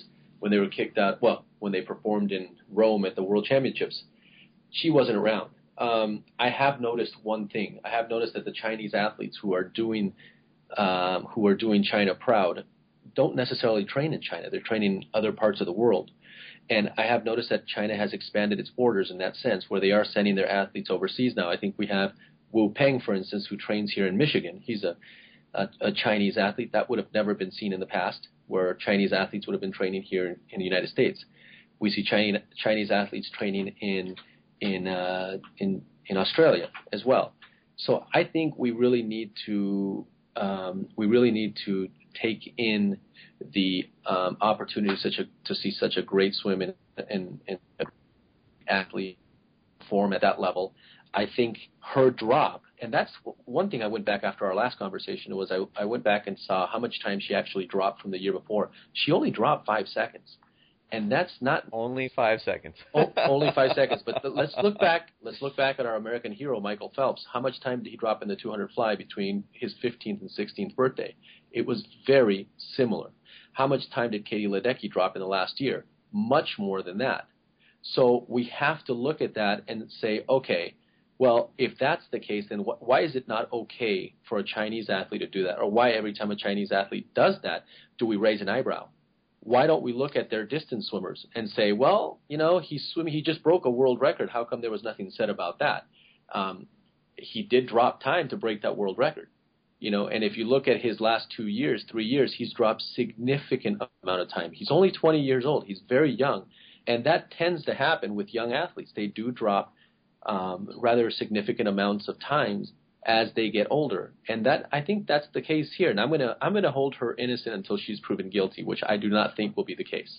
when they were kicked out, well, when they performed in Rome at the World Championships. She wasn't around. Um, I have noticed one thing. I have noticed that the Chinese athletes who are doing um, who are doing China proud don't necessarily train in China. They're training in other parts of the world. And I have noticed that China has expanded its borders in that sense, where they are sending their athletes overseas now. I think we have Wu Peng, for instance, who trains here in Michigan. He's a, a, a Chinese athlete. That would have never been seen in the past, where Chinese athletes would have been training here in, in the United States. We see Chinese, Chinese athletes training in in, uh, in in Australia as well. So I think we really need to um, we really need to take in the um, opportunity such a, to see such a great swim and, and, and athlete perform at that level. I think her drop, and that's one thing I went back after our last conversation, was I, I went back and saw how much time she actually dropped from the year before. She only dropped five seconds. And that's not only five seconds. oh, only five seconds. But the, let's look back. Let's look back at our American hero, Michael Phelps. How much time did he drop in the two hundred fly between his fifteenth and sixteenth birthday? It was very similar. How much time did Katie Ledecky drop in the last year? Much more than that. So we have to look at that and say, okay, well, if that's the case, then wh- why is it not okay for a Chinese athlete to do that? Or why every time a Chinese athlete does that, do we raise an eyebrow? Why don't we look at their distance swimmers and say, well, you know, he's swimming, he just broke a world record. How come there was nothing said about that? Um, he did drop time to break that world record, you know, and if you look at his last two years, three years, he's dropped significant amount of time. He's only twenty years old. He's very young. And that tends to happen with young athletes. They do drop um, rather significant amounts of times as they get older, and that I think that's the case here. And I'm gonna I'm gonna hold her innocent until she's proven guilty, which I do not think will be the case.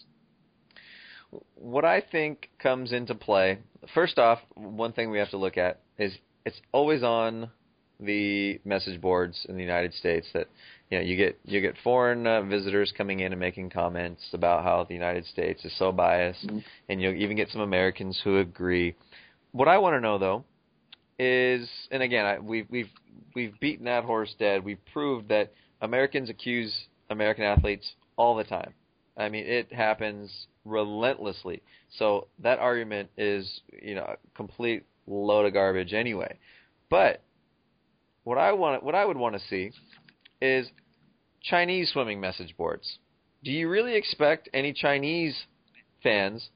What I think comes into play, first off, one thing we have to look at is it's always on the message boards in the United States that you know you get you get foreign uh, visitors coming in and making comments about how the United States is so biased, mm-hmm. and you'll even get some Americans who agree. What I want to know though is, and again, I, we've we've we've beaten that horse dead. We've proved that Americans accuse American athletes all the time. I mean, it happens relentlessly. So that argument is, you know, a complete load of garbage anyway. But what I want, what I would want to see, is Chinese swimming message boards. Do you really expect any Chinese fans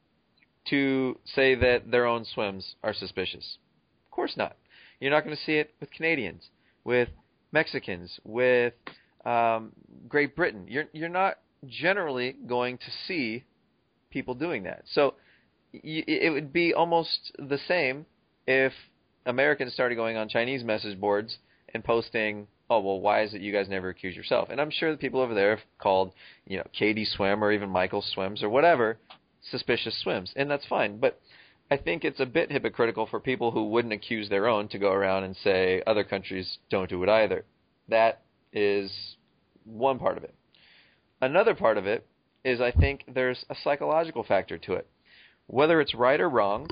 to say that their own swims are suspicious? Of course not. You're not going to see it with Canadians, with Mexicans, with um, Great Britain. You're you're not generally going to see people doing that. So y- it would be almost the same if Americans started going on Chinese message boards and posting, oh, well, why is it you guys never accuse yourself? And I'm sure the people over there have called, you know, Katie Swim or even Michael Swims or whatever suspicious swims, and that's fine. But I think it's a bit hypocritical for people who wouldn't accuse their own to go around and say other countries don't do it either. That is one part of it. Another part of it is I think there's a psychological factor to it. Whether it's right or wrong,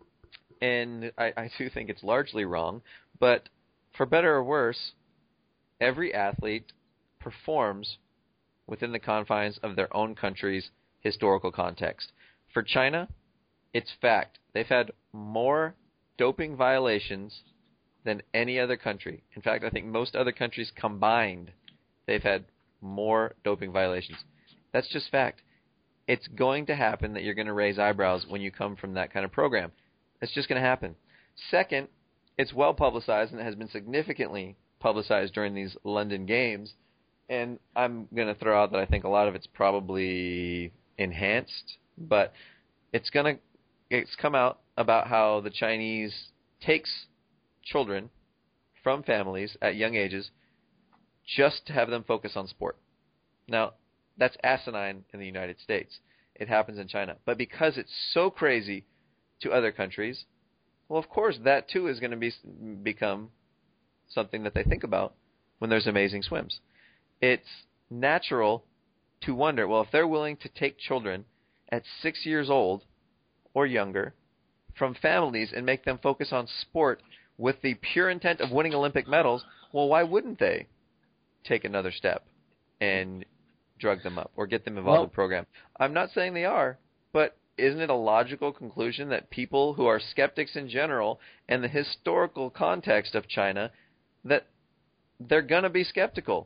and I, I do think it's largely wrong, but for better or worse, every athlete performs within the confines of their own country's historical context. For China, it's fact. They've had more doping violations than any other country. In fact, I think most other countries combined, they've had more doping violations. That's just fact. It's going to happen that you're going to raise eyebrows when you come from that kind of program. It's just going to happen. Second, it's well publicized, and it has been significantly publicized during these London Games. And I'm going to throw out that I think a lot of it's probably enhanced, but it's going to it's come out about how the Chinese takes children from families at young ages just to have them focus on sport. Now, that's asinine in the United States. It happens in China. But because it's so crazy to other countries, well, of course, that too is going to be become something that they think about when there's amazing swims. It's natural to wonder, well, if they're willing to take children at six years old or younger from families and make them focus on sport with the pure intent of winning Olympic medals, well, why wouldn't they take another step and drug them up or get them involved Well, in the program. I'm not saying they are, but isn't it a logical conclusion that people who are skeptics in general and the historical context of China, that they're going to be skeptical?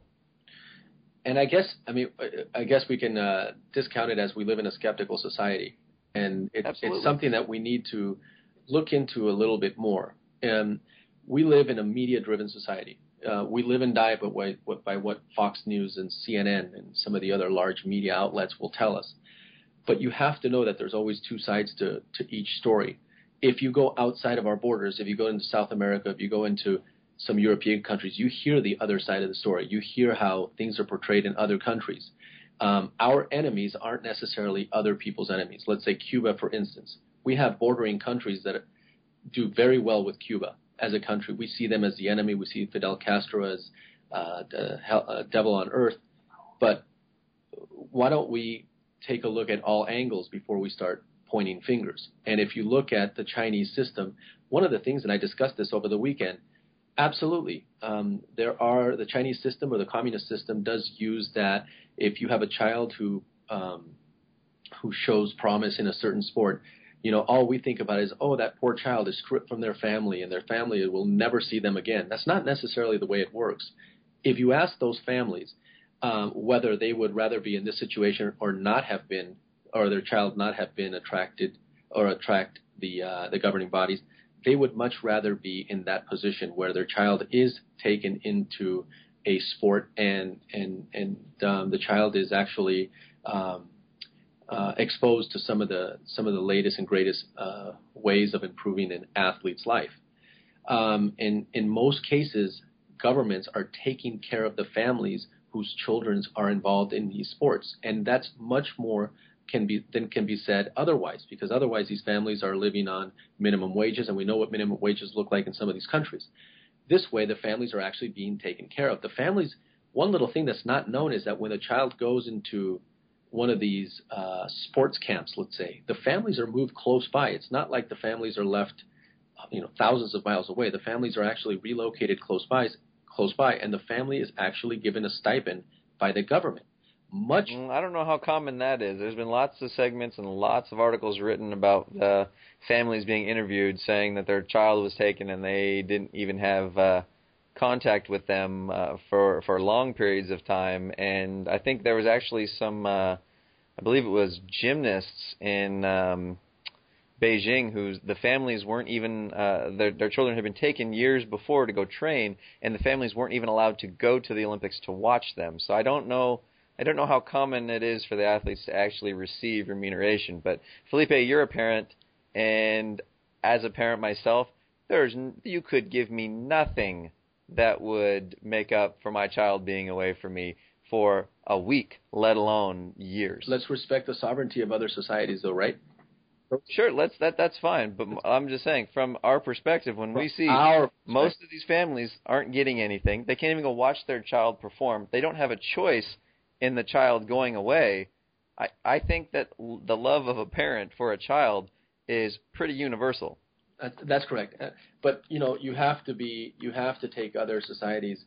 And I guess, I mean, I guess we can uh, discount it as we live in a skeptical society. And it, it's something that we need to look into a little bit more. And we live in a media-driven society. Uh, we live and die by what, by what Fox News and C N N and some of the other large media outlets will tell us. But you have to know that there's always two sides to, to each story. If you go outside of our borders, if you go into South America, if you go into some European countries, you hear the other side of the story. You hear how things are portrayed in other countries. Um, our enemies aren't necessarily other people's enemies. Let's say Cuba, for instance. We have bordering countries that do very well with Cuba as a country. We see them as the enemy. We see Fidel Castro as uh, the hell, uh, devil on earth. But why don't we take a look at all angles before we start pointing fingers? And if you look at the Chinese system, one of the things, and I discussed this over the weekend, absolutely, um, there are the Chinese system or the communist system does use that. If you have a child who um, who shows promise in a certain sport, you know, all we think about is, oh, that poor child is stripped from their family and their family will never see them again. That's not necessarily the way it works. If you ask those families um, whether they would rather be in this situation or not have been, or their child not have been attracted or attract the uh, the governing bodies, they would much rather be in that position where their child is taken into a sport and and and um, the child is actually um, uh, exposed to some of the some of the latest and greatest uh, ways of improving an athlete's life. Um, in in most cases, governments are taking care of the families whose children are involved in these sports, and that's much more can be than can be said otherwise, because otherwise these families are living on minimum wages, and we know what minimum wages look like in some of these countries. This way, the families are actually being taken care of. The families, one little thing that's not known is that when a child goes into one of these uh, sports camps, let's say, the families are moved close by. It's not like the families are left, you know, thousands of miles away. The families are actually relocated close by, close by, and the family is actually given a stipend by the government. Much. I don't know how common that is. There's been lots of segments and lots of articles written about uh, families being interviewed saying that their child was taken and they didn't even have uh, contact with them uh, for for long periods of time. And I think there was actually some, uh, I believe it was gymnasts in um, Beijing whose the families weren't even, uh, their, their children had been taken years before to go train, and the families weren't even allowed to go to the Olympics to watch them. So I don't know. I don't know how common it is for the athletes to actually receive remuneration, but Felipe, you're a parent, and as a parent myself, there's you could give me nothing that would make up for my child being away from me for a week, let alone years. Let's respect the sovereignty of other societies, though, right? Sure, let's that that's fine, but I'm just saying, from our perspective, when we see Our most of these families aren't getting anything, they can't even go watch their child perform. They don't have a choice in the child going away. I, I think that l- the love of a parent for a child is pretty universal. That, that's correct. Uh, But, you know, you have to be, you have to take other societies,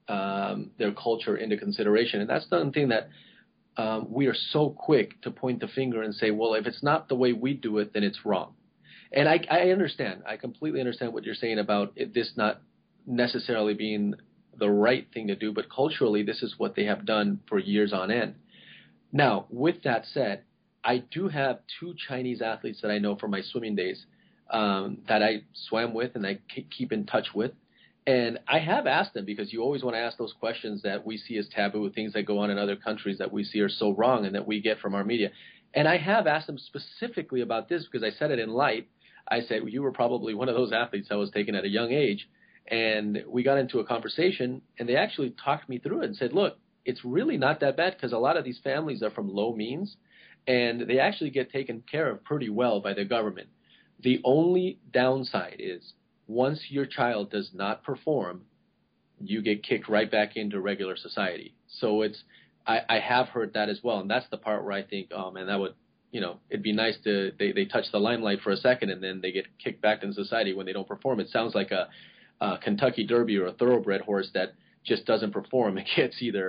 um, their culture into consideration. And that's the thing that um, we are so quick to point the finger and say, well, if it's not the way we do it, then it's wrong. And I, I understand. I completely understand what you're saying about it, this not necessarily being the right thing to do, but culturally, this is what they have done for years on end. Now, with that said, I do have two Chinese athletes that I know from my swimming days um, that I swam with and I keep in touch with. And I have asked them, because you always want to ask those questions that we see as taboo, things that go on in other countries that we see are so wrong and that we get from our media. And I have asked them specifically about this because I said it in light. I said, well, you were probably one of those athletes that was taken at a young age. And we got into a conversation, and they actually talked me through it and said, look, it's really not that bad because a lot of these families are from low means, and they actually get taken care of pretty well by the government. The only downside is once your child does not perform, you get kicked right back into regular society. So it's I, I have heard that as well, and that's the part where I think, oh, man, that would, you know, it'd be nice to they, they touch the limelight for a second, and then they get kicked back into society when they don't perform. It sounds like a Uh, Kentucky Derby or a thoroughbred horse that just doesn't perform. It gets either,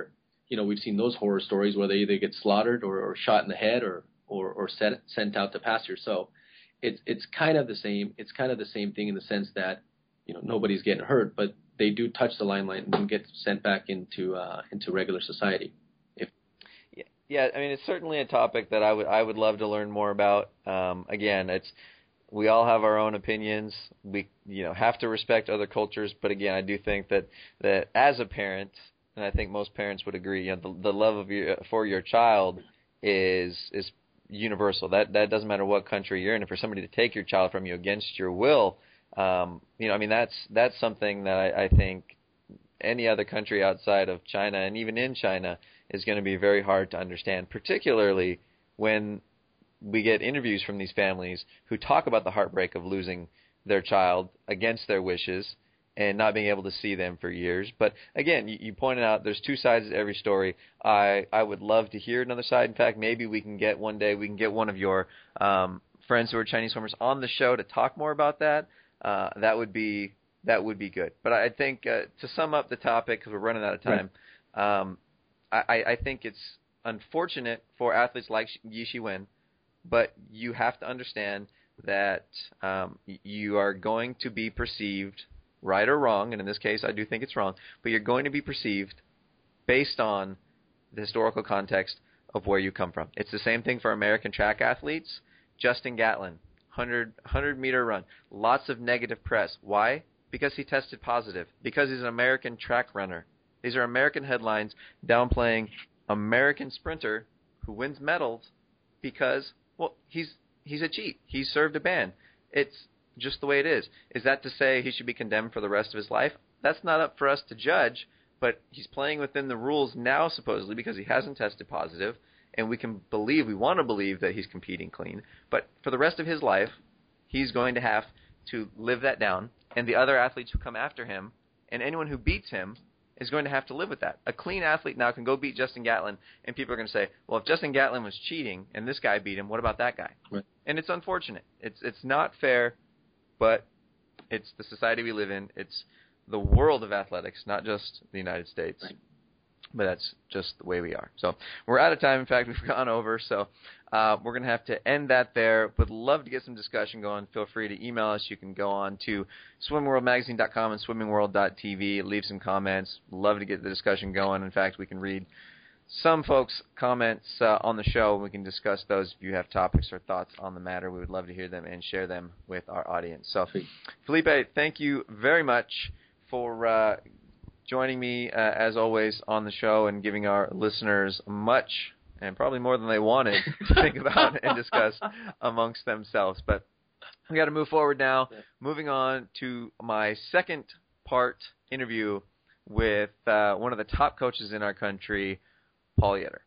you know, we've seen those horror stories where they either get slaughtered or, or shot in the head or or, or sent sent out to pasture. So it's it's kind of the same. It's kind of the same thing in the sense that, you know, nobody's getting hurt, but they do touch the limelight and then get sent back into uh, into regular society. If yeah, yeah, I mean, it's certainly a topic that I would I would love to learn more about. Um, again, it's we all have our own opinions. We you know have to respect other cultures, but again, I do think that that as a parent, and I think most parents would agree, you know, the, the love of your for your child is is universal. That that doesn't matter what country you're in. And for somebody to take your child from you against your will, um, you know, I mean, that's that's something that I, I think any other country outside of China and even in China is going to be very hard to understand, particularly when we get interviews from these families who talk about the heartbreak of losing their child against their wishes and not being able to see them for years. But again, you, you pointed out there's two sides to every story. I, I would love to hear another side. In fact, maybe we can get one day, we can get one of your um, friends who are Chinese swimmers on the show to talk more about that. Uh, that would be that would be good. But I think uh, to sum up the topic, because we're running out of time, right. um, I, I think it's unfortunate for athletes like Yi Shiwen, but you have to understand that um, you are going to be perceived, right or wrong, and in this case I do think it's wrong, but you're going to be perceived based on the historical context of where you come from. It's the same thing for American track athletes. Justin Gatlin, one hundred, one hundred meter run, lots of negative press. Why? Because he tested positive. Because he's an American track runner. These are American headlines downplaying American sprinter who wins medals because, well, he's he's a cheat. He served a ban. It's just the way it is. Is that to say he should be condemned for the rest of his life? That's not up for us to judge, but he's playing within the rules now, supposedly, because he hasn't tested positive, and we can believe, we want to believe that he's competing clean. But for the rest of his life, he's going to have to live that down, and the other athletes who come after him, and anyone who beats him, is going to have to live with that. A clean athlete now can go beat Justin Gatlin, and people are going to say, well, if Justin Gatlin was cheating and this guy beat him, what about that guy? Right. And it's unfortunate. It's it's not fair, but it's the society we live in. It's the world of athletics, not just the United States. Right. But that's just the way we are. So we're out of time. In fact, we've gone over. So uh, we're going to have to end that there. Would love to get some discussion going. Feel free to email us. You can go on to swimming world magazine dot com and swimming world dot t v. Leave some comments. Love to get the discussion going. In fact, we can read some folks' comments uh, on the show. We can discuss those if you have topics or thoughts on the matter. We would love to hear them and share them with our audience. So, Felipe, thank you very much for uh, joining me, uh, as always, on the show and giving our listeners much, and probably more than they wanted, to think about and discuss amongst themselves. But we got to move forward now. Yeah. Moving on to my second part interview with uh, one of the top coaches in our country, Paul Yetter.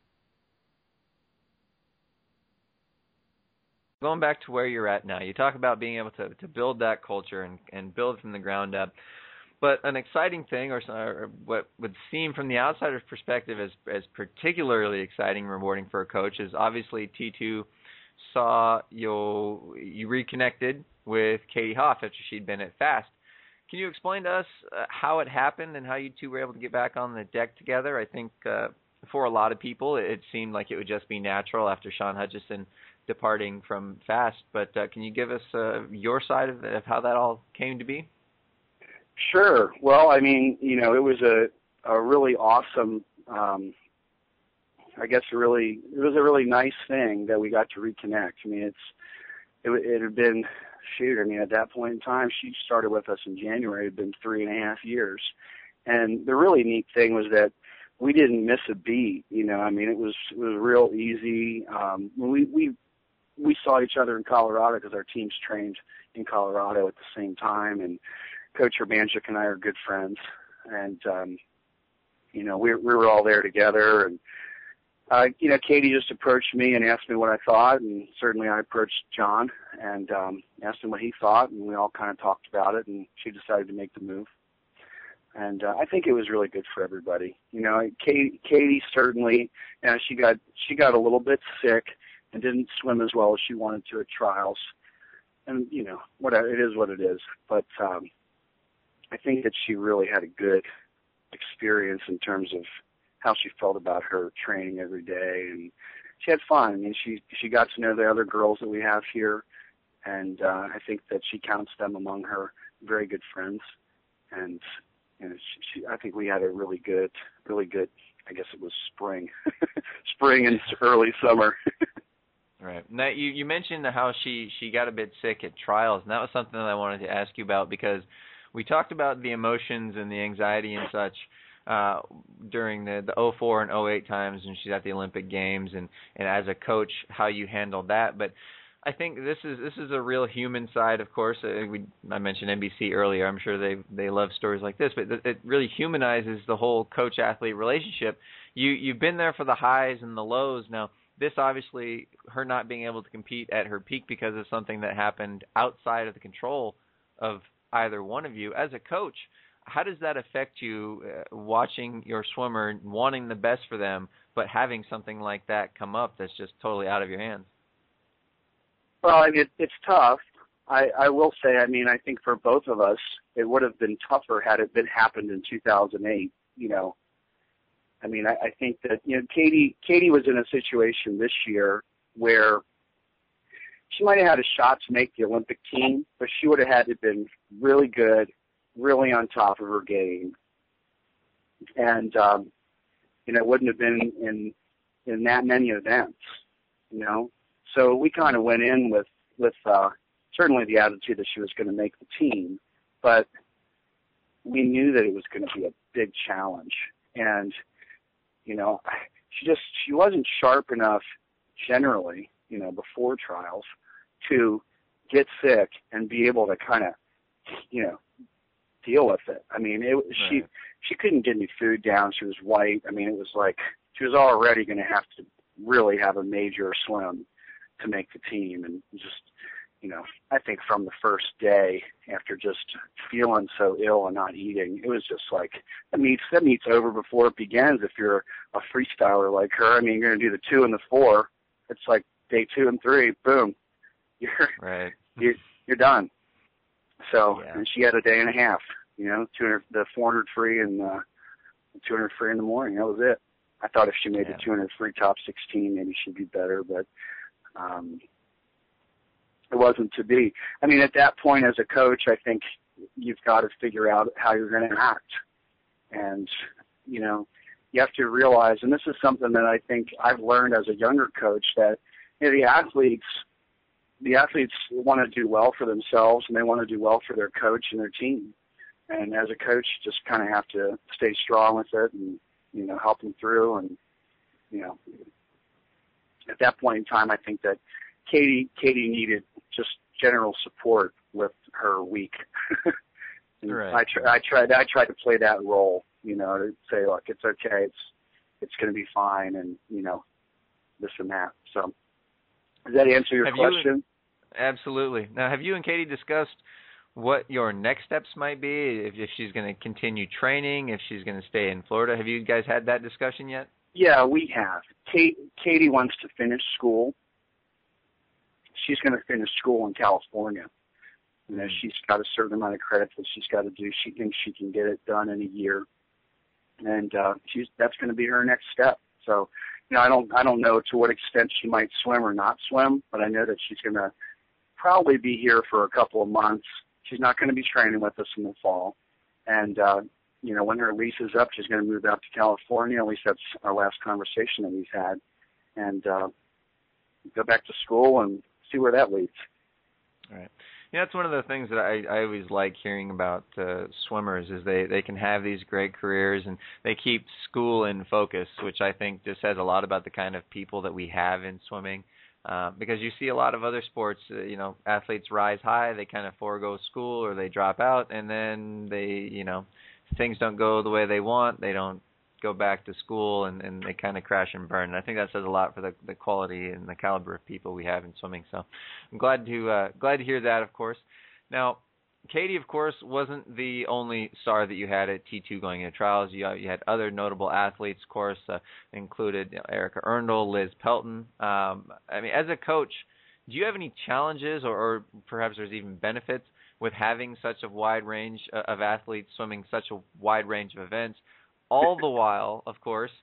Going back to where you're at now, you talk about being able to, to build that culture and, and build from the ground up. But an exciting thing, or, or what would seem from the outsider's perspective as, as particularly exciting and rewarding for a coach, is obviously T two saw you, you reconnected with Katie Hoff after she'd been at Fast. Can you explain to us uh, how it happened and how you two were able to get back on the deck together? I think uh, for a lot of people it seemed like it would just be natural after Sean Hutchison departing from Fast. But uh, can you give us uh, your side of, of how that all came to be? Sure. Well, I mean, you know, it was a, a really awesome, um, I guess a really, it was a really nice thing that we got to reconnect. I mean, it's, it, it had been, shoot, I mean, at that point in time, she started with us in January. It had been three and a half years. And the really neat thing was that we didn't miss a beat, you know, I mean, it was, it was real easy. Um, we, we, we saw each other in Colorado because our teams trained in Colorado at the same time, and Coach Urbanchik and I are good friends, and um, you know we we were all there together. And uh, you know, Katie just approached me and asked me what I thought, and certainly I approached John and um, asked him what he thought, and we all kind of talked about it, and she decided to make the move. And uh, I think it was really good for everybody. You know, Katie, Katie certainly, you know, she got she got a little bit sick and didn't swim as well as she wanted to at trials, and you know, whatever, it is what it is. But um, I think that she really had a good experience in terms of how she felt about her training every day, and she had fun. I mean, she she got to know the other girls that we have here, and uh, I think that she counts them among her very good friends. And you know, she, she, I think we had a really good, really good. I guess it was spring, spring and early summer. Right. Now, you, you mentioned how she, she got a bit sick at trials, and that was something that I wanted to ask you about, because we talked about the emotions and the anxiety and such uh, during the, the oh four and oh eight times when she's at the Olympic Games, and, and as a coach, how you handled that. But I think this is this is a real human side, of course. Uh, we, I mentioned N B C earlier. I'm sure they they love stories like this, but th- it really humanizes the whole coach-athlete relationship. You, you've been there for the highs and the lows. Now, this obviously, her not being able to compete at her peak because of something that happened outside of the control of either one of you. As a coach, how does that affect you, uh, watching your swimmer, wanting the best for them, but having something like that come up that's just totally out of your hands? Well, I mean, it, it's tough. I, I will say, I mean, I think for both of us, it would have been tougher had it been happened in two thousand eight. You know, I mean, I, I think that, you know, Katie, Katie was in a situation this year where she might have had a shot to make the Olympic team, but she would have had to have been really good, really on top of her game. And, um, you know, it wouldn't have been in, in that many events, you know. So we kind of went in with, with uh, certainly the attitude that she was going to make the team, but we knew that it was going to be a big challenge. And, you know, she just, she wasn't sharp enough generally, you know, before trials to get sick and be able to kind of, you know, deal with it. I mean, it, right. she, she couldn't get any food down. She was white. I mean, it was like she was already going to have to really have a major swim to make the team. And just, you know, I think from the first day after just feeling so ill and not eating, it was just like, that meet's, that meet's over before it begins. If you're a freestyler like her, I mean, you're going to do the two and the four. It's like day two and three, boom, you're, right. you're, you're done. So, yeah. And she had a day and a half, you know, two hundred, the four hundred free and uh, two hundred free in the morning. That was it. I thought if she made yeah. the two hundred free top sixteen, maybe she'd be better, but um, it wasn't to be. I mean, at that point as a coach, I think you've got to figure out how you're going to act. And, you know, you have to realize, and this is something that I think I've learned as a younger coach, that, you know, the athletes, the athletes want to do well for themselves and they want to do well for their coach and their team. And as a coach, you just kind of have to stay strong with it and, you know, help them through. And, you know, at that point in time, I think that Katie, Katie needed just general support with her week. Right. I, tr- I tried, I tried to play that role, you know, to say, look, it's okay. It's, it's going to be fine. And, you know, this and that. So does that answer your have question? You, absolutely. Now, have you and Katie discussed what your next steps might be, if, if she's going to continue training, if she's going to stay in Florida? Have you guys had that discussion yet? Yeah, we have. Kate, Katie wants to finish school. She's going to finish school in California. You know, she's got a certain amount of credits that she's got to do. She thinks she can get it done in a year, and uh, she's that's going to be her next step. So, you know, I don't I don't know to what extent she might swim or not swim, but I know that she's going to probably be here for a couple of months. She's not going to be training with us in the fall, and uh, you know, when her lease is up, she's going to move out to California. At least that's our last conversation that we've had, and uh, go back to school and see where that leads. All right. Yeah, that's one of the things that I, I always like hearing about uh, swimmers is they, they can have these great careers and they keep school in focus, which I think just says a lot about the kind of people that we have in swimming. Uh, because you see a lot of other sports, uh, you know, athletes rise high, they kind of forego school or they drop out, and then they, you know, things don't go the way they want, they don't go back to school, and, and they kind of crash and burn. And I think that says a lot for the, the quality and the caliber of people we have in swimming. So I'm glad to uh, glad to hear that, of course. Now, Katie, of course, wasn't the only star that you had at T two going into trials. You, you had other notable athletes, of course, uh, included you know, Erica Earndl, Liz Pelton. Um, I mean, as a coach, do you have any challenges or, or perhaps there's even benefits with having such a wide range of athletes swimming such a wide range of events? All the while, of course,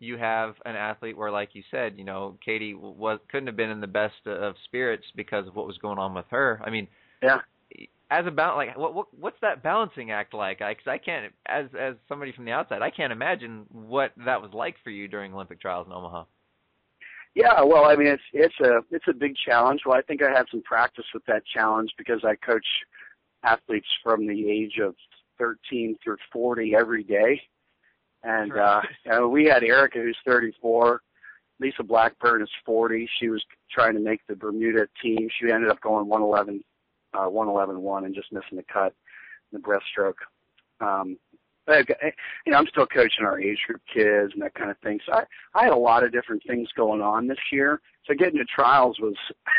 you have an athlete where, like you said, you know, Katie was couldn't have been in the best of spirits because of what was going on with her. I mean, yeah. As about like what, what what's that balancing act like? I, cause I can't, as as somebody from the outside, I can't imagine what that was like for you during Olympic trials in Omaha. Yeah, well, I mean, it's it's a it's a big challenge. Well, I think I had some practice with that challenge because I coach athletes from the age of thirteen through forty every day, and uh, and we had Erica, who's thirty-four. Lisa Blackburn is forty. She was trying to make the Bermuda team. She ended up going one eleven. Uh, one eleven one and just missing the cut, the breaststroke. Um, but, you know, I'm still coaching our age group kids and that kind of thing. So I, I had a lot of different things going on this year. So getting to trials was,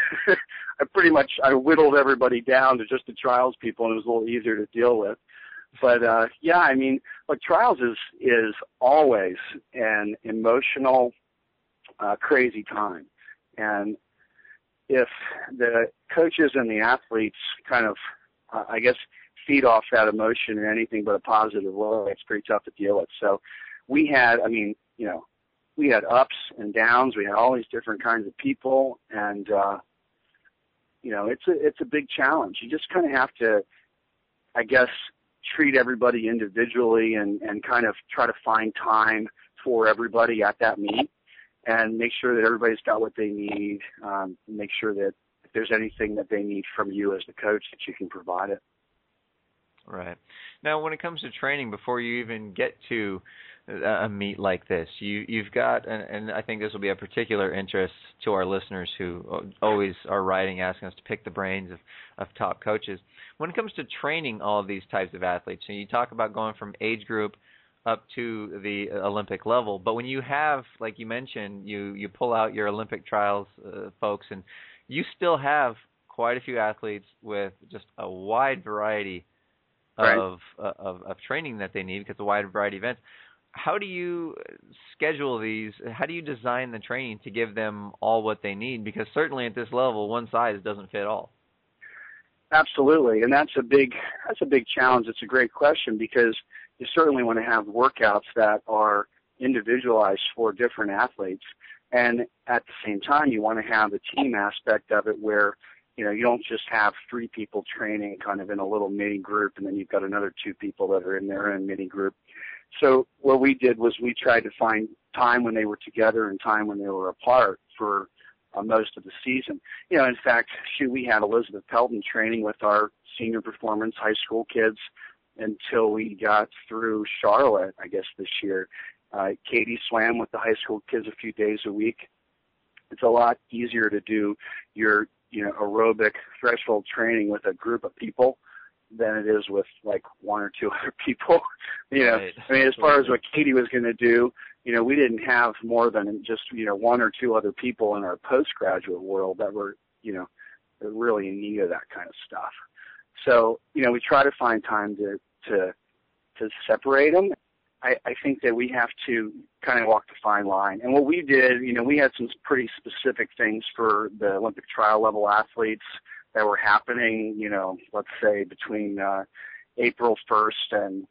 I pretty much, I whittled everybody down to just the trials people, and it was a little easier to deal with. But, uh, yeah, I mean, look, trials is, is always an emotional, uh, crazy time. And if the coaches and the athletes kind of, uh, I guess, feed off that emotion in anything but a positive way, it's pretty tough to deal with. So we had, I mean, you know, we had ups and downs. We had all these different kinds of people, and, uh, you know, it's a, it's a big challenge. You just kind of have to, I guess, treat everybody individually and, and kind of try to find time for everybody at that meet. And make sure that everybody's got what they need. Um, make sure that if there's anything that they need from you as the coach, that you can provide it. Right. Now, when it comes to training, before you even get to a meet like this, you, you've got, and, and I think this will be a particular interest to our listeners who always are writing, asking us to pick the brains of, of top coaches. When it comes to training all of these types of athletes, and you talk about going from age group up to the Olympic level. But when you have, like you mentioned, you, you pull out your Olympic trials uh, folks, and you still have quite a few athletes with just a wide variety right. of, uh, of of training that they need because of a wide variety of events. How do you schedule these? How do you design the training to give them all what they need? Because certainly at this level, one size doesn't fit all. Absolutely, and that's a big that's a big challenge. It's a great question because you certainly want to have workouts that are individualized for different athletes. And at the same time, you want to have the team aspect of it where, you know, you don't just have three people training kind of in a little mini group and then you've got another two people that are in their own mini group. So what we did was we tried to find time when they were together and time when they were apart for uh, most of the season. You know, in fact, shoot, we had Elizabeth Pelton training with our senior performance high school kids until we got through Charlotte, I guess, this year. Uh, Katie swam with the high school kids a few days a week. It's a lot easier to do your, you know, aerobic threshold training with a group of people than it is with like one or two other people. you know, right. I mean, as far as what Katie was going to do, you know, we didn't have more than just, you know, one or two other people in our postgraduate world that were, you know, really in need of that kind of stuff. So, you know, we try to find time to to to separate them. I, I think that we have to kind of walk the fine line. And what we did, you know, we had some pretty specific things for the Olympic trial level athletes that were happening, you know, let's say between uh, April first and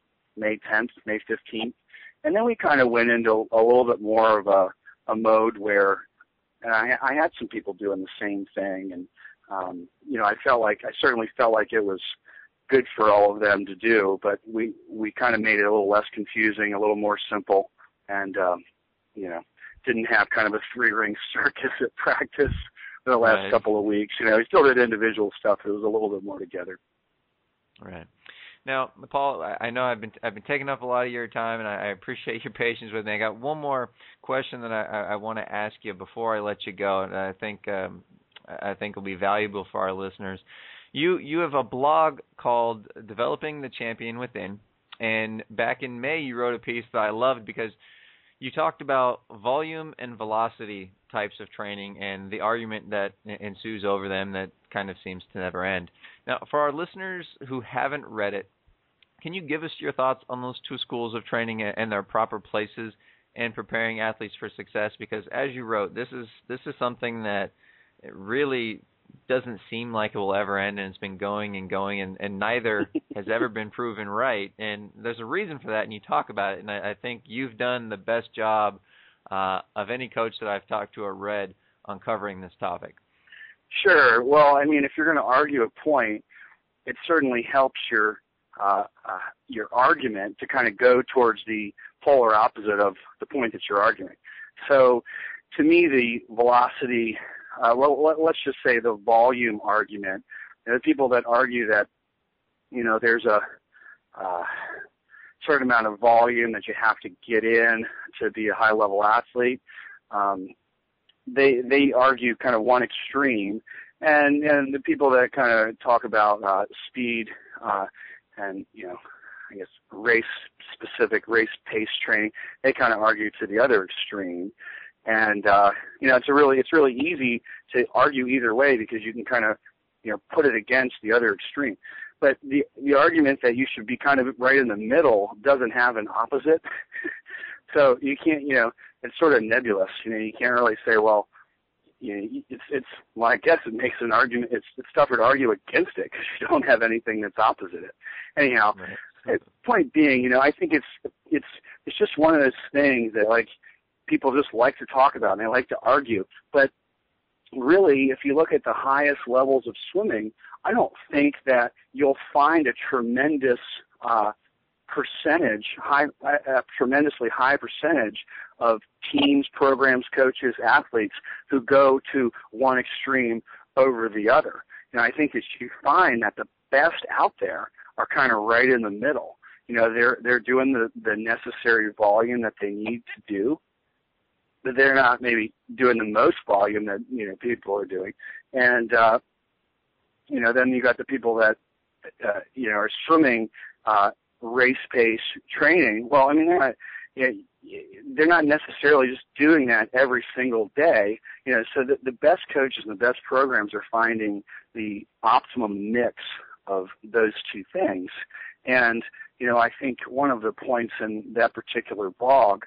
May tenth, May fifteenth. And then we kind of went into a little bit more of a, a mode where, and I, I had some people doing the same thing. And, um, you know, I felt like, I certainly felt like it was good for all of them to do, but we, we kind of made it a little less confusing, a little more simple, and, um, you know, didn't have kind of a three-ring circus at practice for the last right. couple of weeks. You know, we still did individual stuff. It was a little bit more together. Right. Now, Paul, I know I've been I've been taking up a lot of your time, and I appreciate your patience with me. I got one more question that I, I want to ask you before I let you go, and I think um, I think will be valuable for our listeners. You you have a blog called Developing the Champion Within, and back in May you wrote a piece that I loved because you talked about volume and velocity types of training and the argument that ensues over them that kind of seems to never end. Now, for our listeners who haven't read it, can you give us your thoughts on those two schools of training and their proper places in preparing athletes for success? Because as you wrote, this is this is something that really doesn't seem like it will ever end, and it's been going and going, and, and neither has ever been proven right. And there's a reason for that, and you talk about it. And I, I think you've done the best job uh, of any coach that I've talked to or read on covering this topic. Sure. Well, I mean, if you're going to argue a point, it certainly helps your uh, uh, your argument to kind of go towards the polar opposite of the point that you're arguing. So, to me, the velocity, uh, well, let, let's just say the volume argument. There are people that argue that, you know, there's a uh, certain amount of volume that you have to get in to be a high-level athlete. Um, they they argue kind of one extreme, and and the people that kind of talk about uh, speed uh, and, you know, I guess race-specific, race-pace training, they kind of argue to the other extreme. And, uh, you know, it's a really, it's really easy to argue either way because you can kind of, you know, put it against the other extreme. But the, the argument that you should be kind of right in the middle doesn't have an opposite. So you can't, you know, it's sort of nebulous. You know, you can't really say, well, you know, it's, it's, well, I guess it makes an argument, it's, it's tougher to argue against it because you don't have anything that's opposite it. Anyhow, right. Point being, you know, I think it's, it's, it's just one of those things that, like, people just like to talk about and they like to argue. But really, if you look at the highest levels of swimming, I don't think that you'll find a tremendous uh, percentage, high, a tremendously high percentage of teams, programs, coaches, athletes who go to one extreme over the other. And I think that you find that the best out there are kind of right in the middle. You know, they're they're doing the, the necessary volume that they need to do, but they're not maybe doing the most volume that, you know, people are doing. And, uh, you know, then you got the people that, uh, you know, are swimming uh, race pace training. Well, I mean, they're not, you know, they're not necessarily just doing that every single day. You know, so the, the best coaches and the best programs are finding the optimum mix of those two things. And, you know, I think one of the points in that particular blog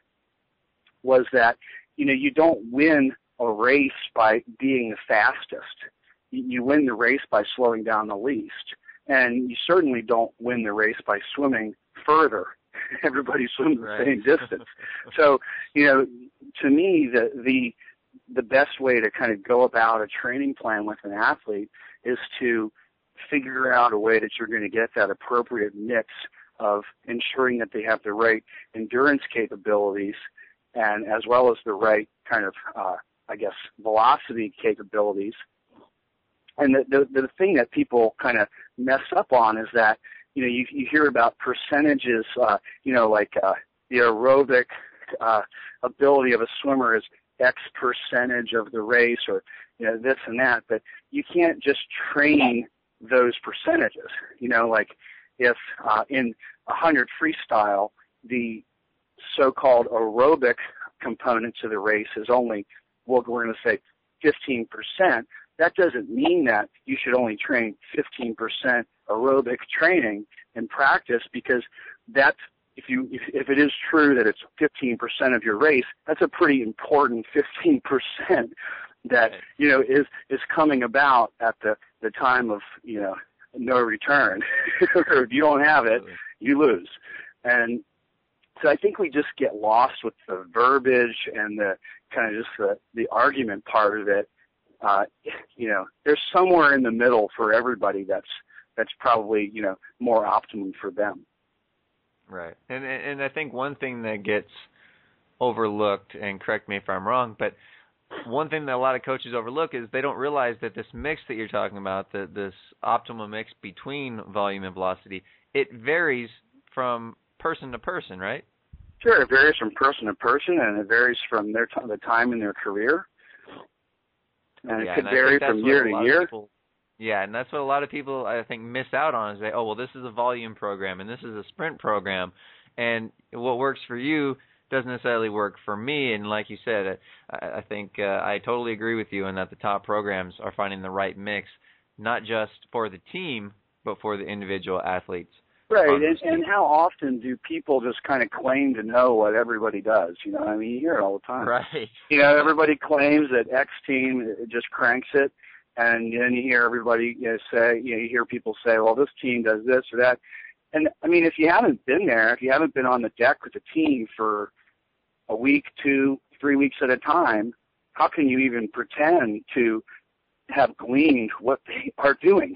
was that, you know, you don't win a race by being the fastest. You win the race by slowing down the least. And you certainly don't win the race by swimming further. Everybody swims the right. same distance. So, you know, to me, the, the the best way to kind of go about a training plan with an athlete is to figure out a way that you're going to get that appropriate mix of ensuring that they have the right endurance capabilities and as well as the right kind of, uh, I guess, velocity capabilities. And the, the the thing that people kind of mess up on is that, you know, you, you hear about percentages, uh, you know, like uh, the aerobic uh, ability of a swimmer is X percentage of the race or, you know, this and that, but you can't just train those percentages. You know, like if uh, in one hundred freestyle, the so-called aerobic component to the race is only, well, we're going to say fifteen percent. That doesn't mean that you should only train fifteen percent aerobic training and practice, because that's, if you if, if it is true that it's fifteen percent of your race, that's a pretty important fifteen percent that, you know, is is coming about at the the time of, you know, no return. If you don't have it, you lose. And so I think we just get lost with the verbiage and the kind of just the, the argument part of it. Uh, you know, there's somewhere in the middle for everybody that's that's probably, you know, more optimum for them. Right. And and I think one thing that gets overlooked, and correct me if I'm wrong, but one thing that a lot of coaches overlook is they don't realize that this mix that you're talking about, the, this optimal mix between volume and velocity, it varies from person to person, right? Sure, it varies from person to person, and it varies from their t- the time in their career. And yeah, it could and vary from year to year. People, yeah, and that's what a lot of people, I think, miss out on is they, oh, well, this is a volume program and this is a sprint program, and what works for you doesn't necessarily work for me. And like you said, I, I think uh, I totally agree with you in that the top programs are finding the right mix, not just for the team, but for the individual athletes. Right, and, and how often do people just kind of claim to know what everybody does? You know, I mean, you hear it all the time. Right. You know, everybody claims that X team just cranks it, And then you hear everybody you know, say, you know, you hear people say, well, this team does this or that. And, I mean, if you haven't been there, if you haven't been on the deck with the team for a week, two, three weeks at a time, how can you even pretend to have gleaned what they are doing?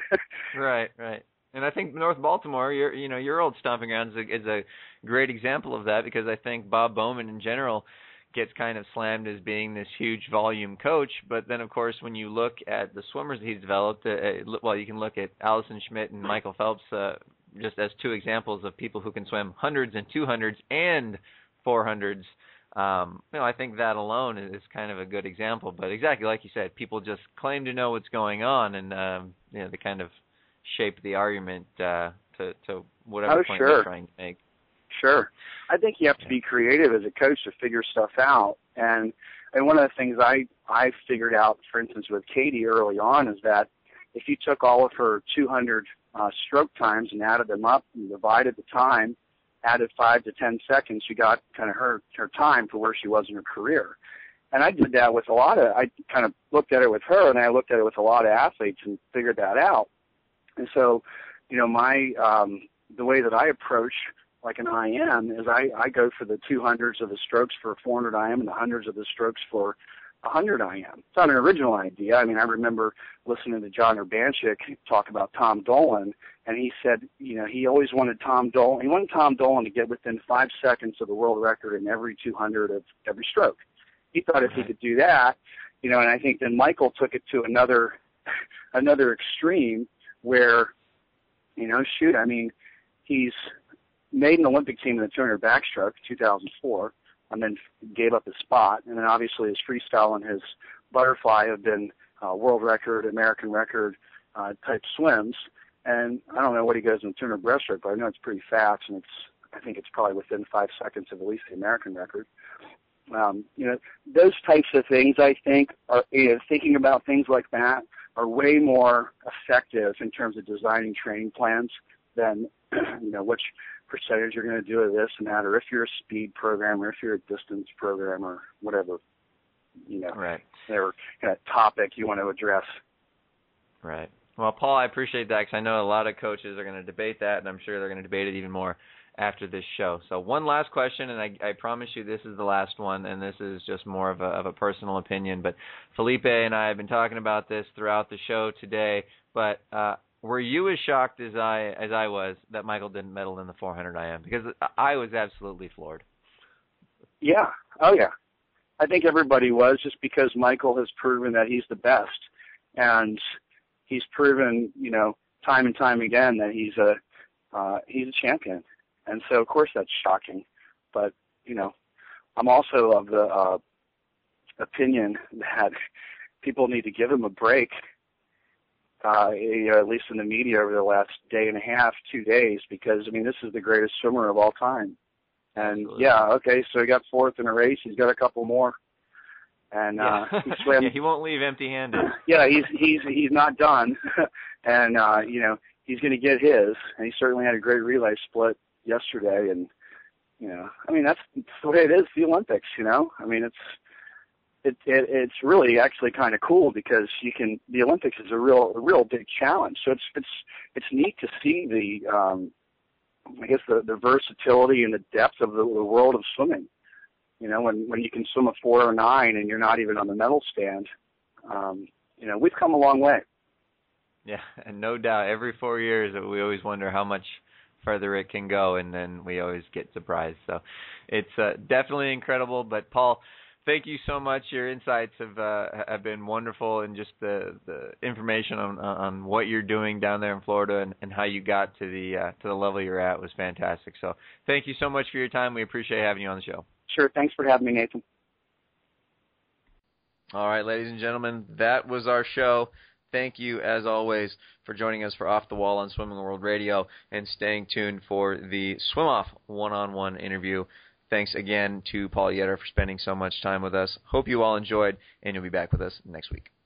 Right, right. And I think North Baltimore, your you know your old stomping grounds is a, is a great example of that, because I think Bob Bowman in general gets kind of slammed as being this huge volume coach, but then of course when you look at the swimmers that he's developed, uh, well, you can look at Allison Schmidt and Michael Phelps uh, just as two examples of people who can swim hundreds and two hundreds and four hundreds. Um, you know, I think that alone is kind of a good example. But exactly like you said, people just claim to know what's going on, and um, you know, they kind of shape the argument uh, to, to whatever oh, point sure. they're trying to make. Sure. I think you have to be creative as a coach to figure stuff out. And and one of the things I, I figured out, for instance, with Katie early on is that if you took all of her two hundred uh, stroke times and added them up and divided the time, added five to ten seconds, you got kind of her, her time for where she was in her career. And I did that with a lot of, I kind of looked at it with her, and I looked at it with a lot of athletes and figured that out. And so, you know, my, um, the way that I approach like an I M is I, I go for the two hundreds of the strokes for four hundred I M and the hundreds of the strokes for one hundred I M. It's not an original idea. I mean, I remember listening to John Urbanchik talk about Tom Dolan, and he said, you know, he always wanted Tom Dolan, he wanted Tom Dolan to get within five seconds of the world record in every two hundred of every stroke. He thought if he could do that, you know, and I think then Michael took it to another, another extreme where, you know, shoot, I mean, he's made an Olympic team in the two hundred backstroke, two thousand four, and then gave up his spot. And then obviously his freestyle and his butterfly have been uh, world record, American record uh, type swims. And I don't know what he goes in the two hundred breaststroke, but I know it's pretty fast, and it's I think it's probably within five seconds of at least the American record. Um, you know, those types of things, I think, are you know, thinking about things like that are way more effective in terms of designing training plans than, you know, which percentage you're going to do of this and that, or if you're a speed program, or if you're a distance program, or whatever, you know, right. whatever kind of topic you want to address. Right. Well, Paul, I appreciate that, because I know a lot of coaches are going to debate that, and I'm sure they're going to debate it even more after this show. So one last question, and I, I promise you this is the last one, and this is just more of a, of a personal opinion, but Felipe and I have been talking about this throughout the show today, but uh, were you as shocked as I as I was that Michael didn't medal in the four hundred I M? Because I was absolutely floored. Yeah. Oh, yeah. I think everybody was, just because Michael has proven that he's the best, and he's proven, you know, time and time again that he's a uh, he's a champion. And so, of course, that's shocking. But, you know, I'm also of the uh, opinion that people need to give him a break, uh, you know, at least in the media over the last day and a half, two days, because, I mean, this is the greatest swimmer of all time. And, Absolutely. yeah, okay, so he got fourth in a race. He's got a couple more. And uh, yeah. he swam. yeah, he won't leave empty-handed. Yeah, he's he's he's not done. and, uh, you know, he's going to get his. And he certainly had a great relay split yesterday, and you know, I mean, that's, that's the way it is, the Olympics, you know. I mean, it's it, it it's really actually kind of cool, because you can the Olympics is a real a real big challenge. So it's it's it's neat to see the um, I guess the, the versatility and the depth of the, the world of swimming. You know, when when you can swim a four oh nine and you're not even on the medal stand, um, you know, we've come a long way. Yeah, and no doubt, every four years we always wonder how much further it can go, and then we always get surprised. So it's uh, definitely incredible. But Paul, thank you so much. Your insights have uh, have been wonderful, and just the, the information on on what you're doing down there in Florida, and, and how you got to the uh, to the level you're at was fantastic. So thank you so much for your time. We appreciate having you on the show. Sure. Thanks for having me, Nathan. All right, ladies and gentlemen, that was our show. Thank you, as always, for joining us for Off the Wall on Swimming World Radio, and staying tuned for the Swim Off one-on-one interview. Thanks again to Paul Yetter for spending so much time with us. Hope you all enjoyed, and you'll be back with us next week.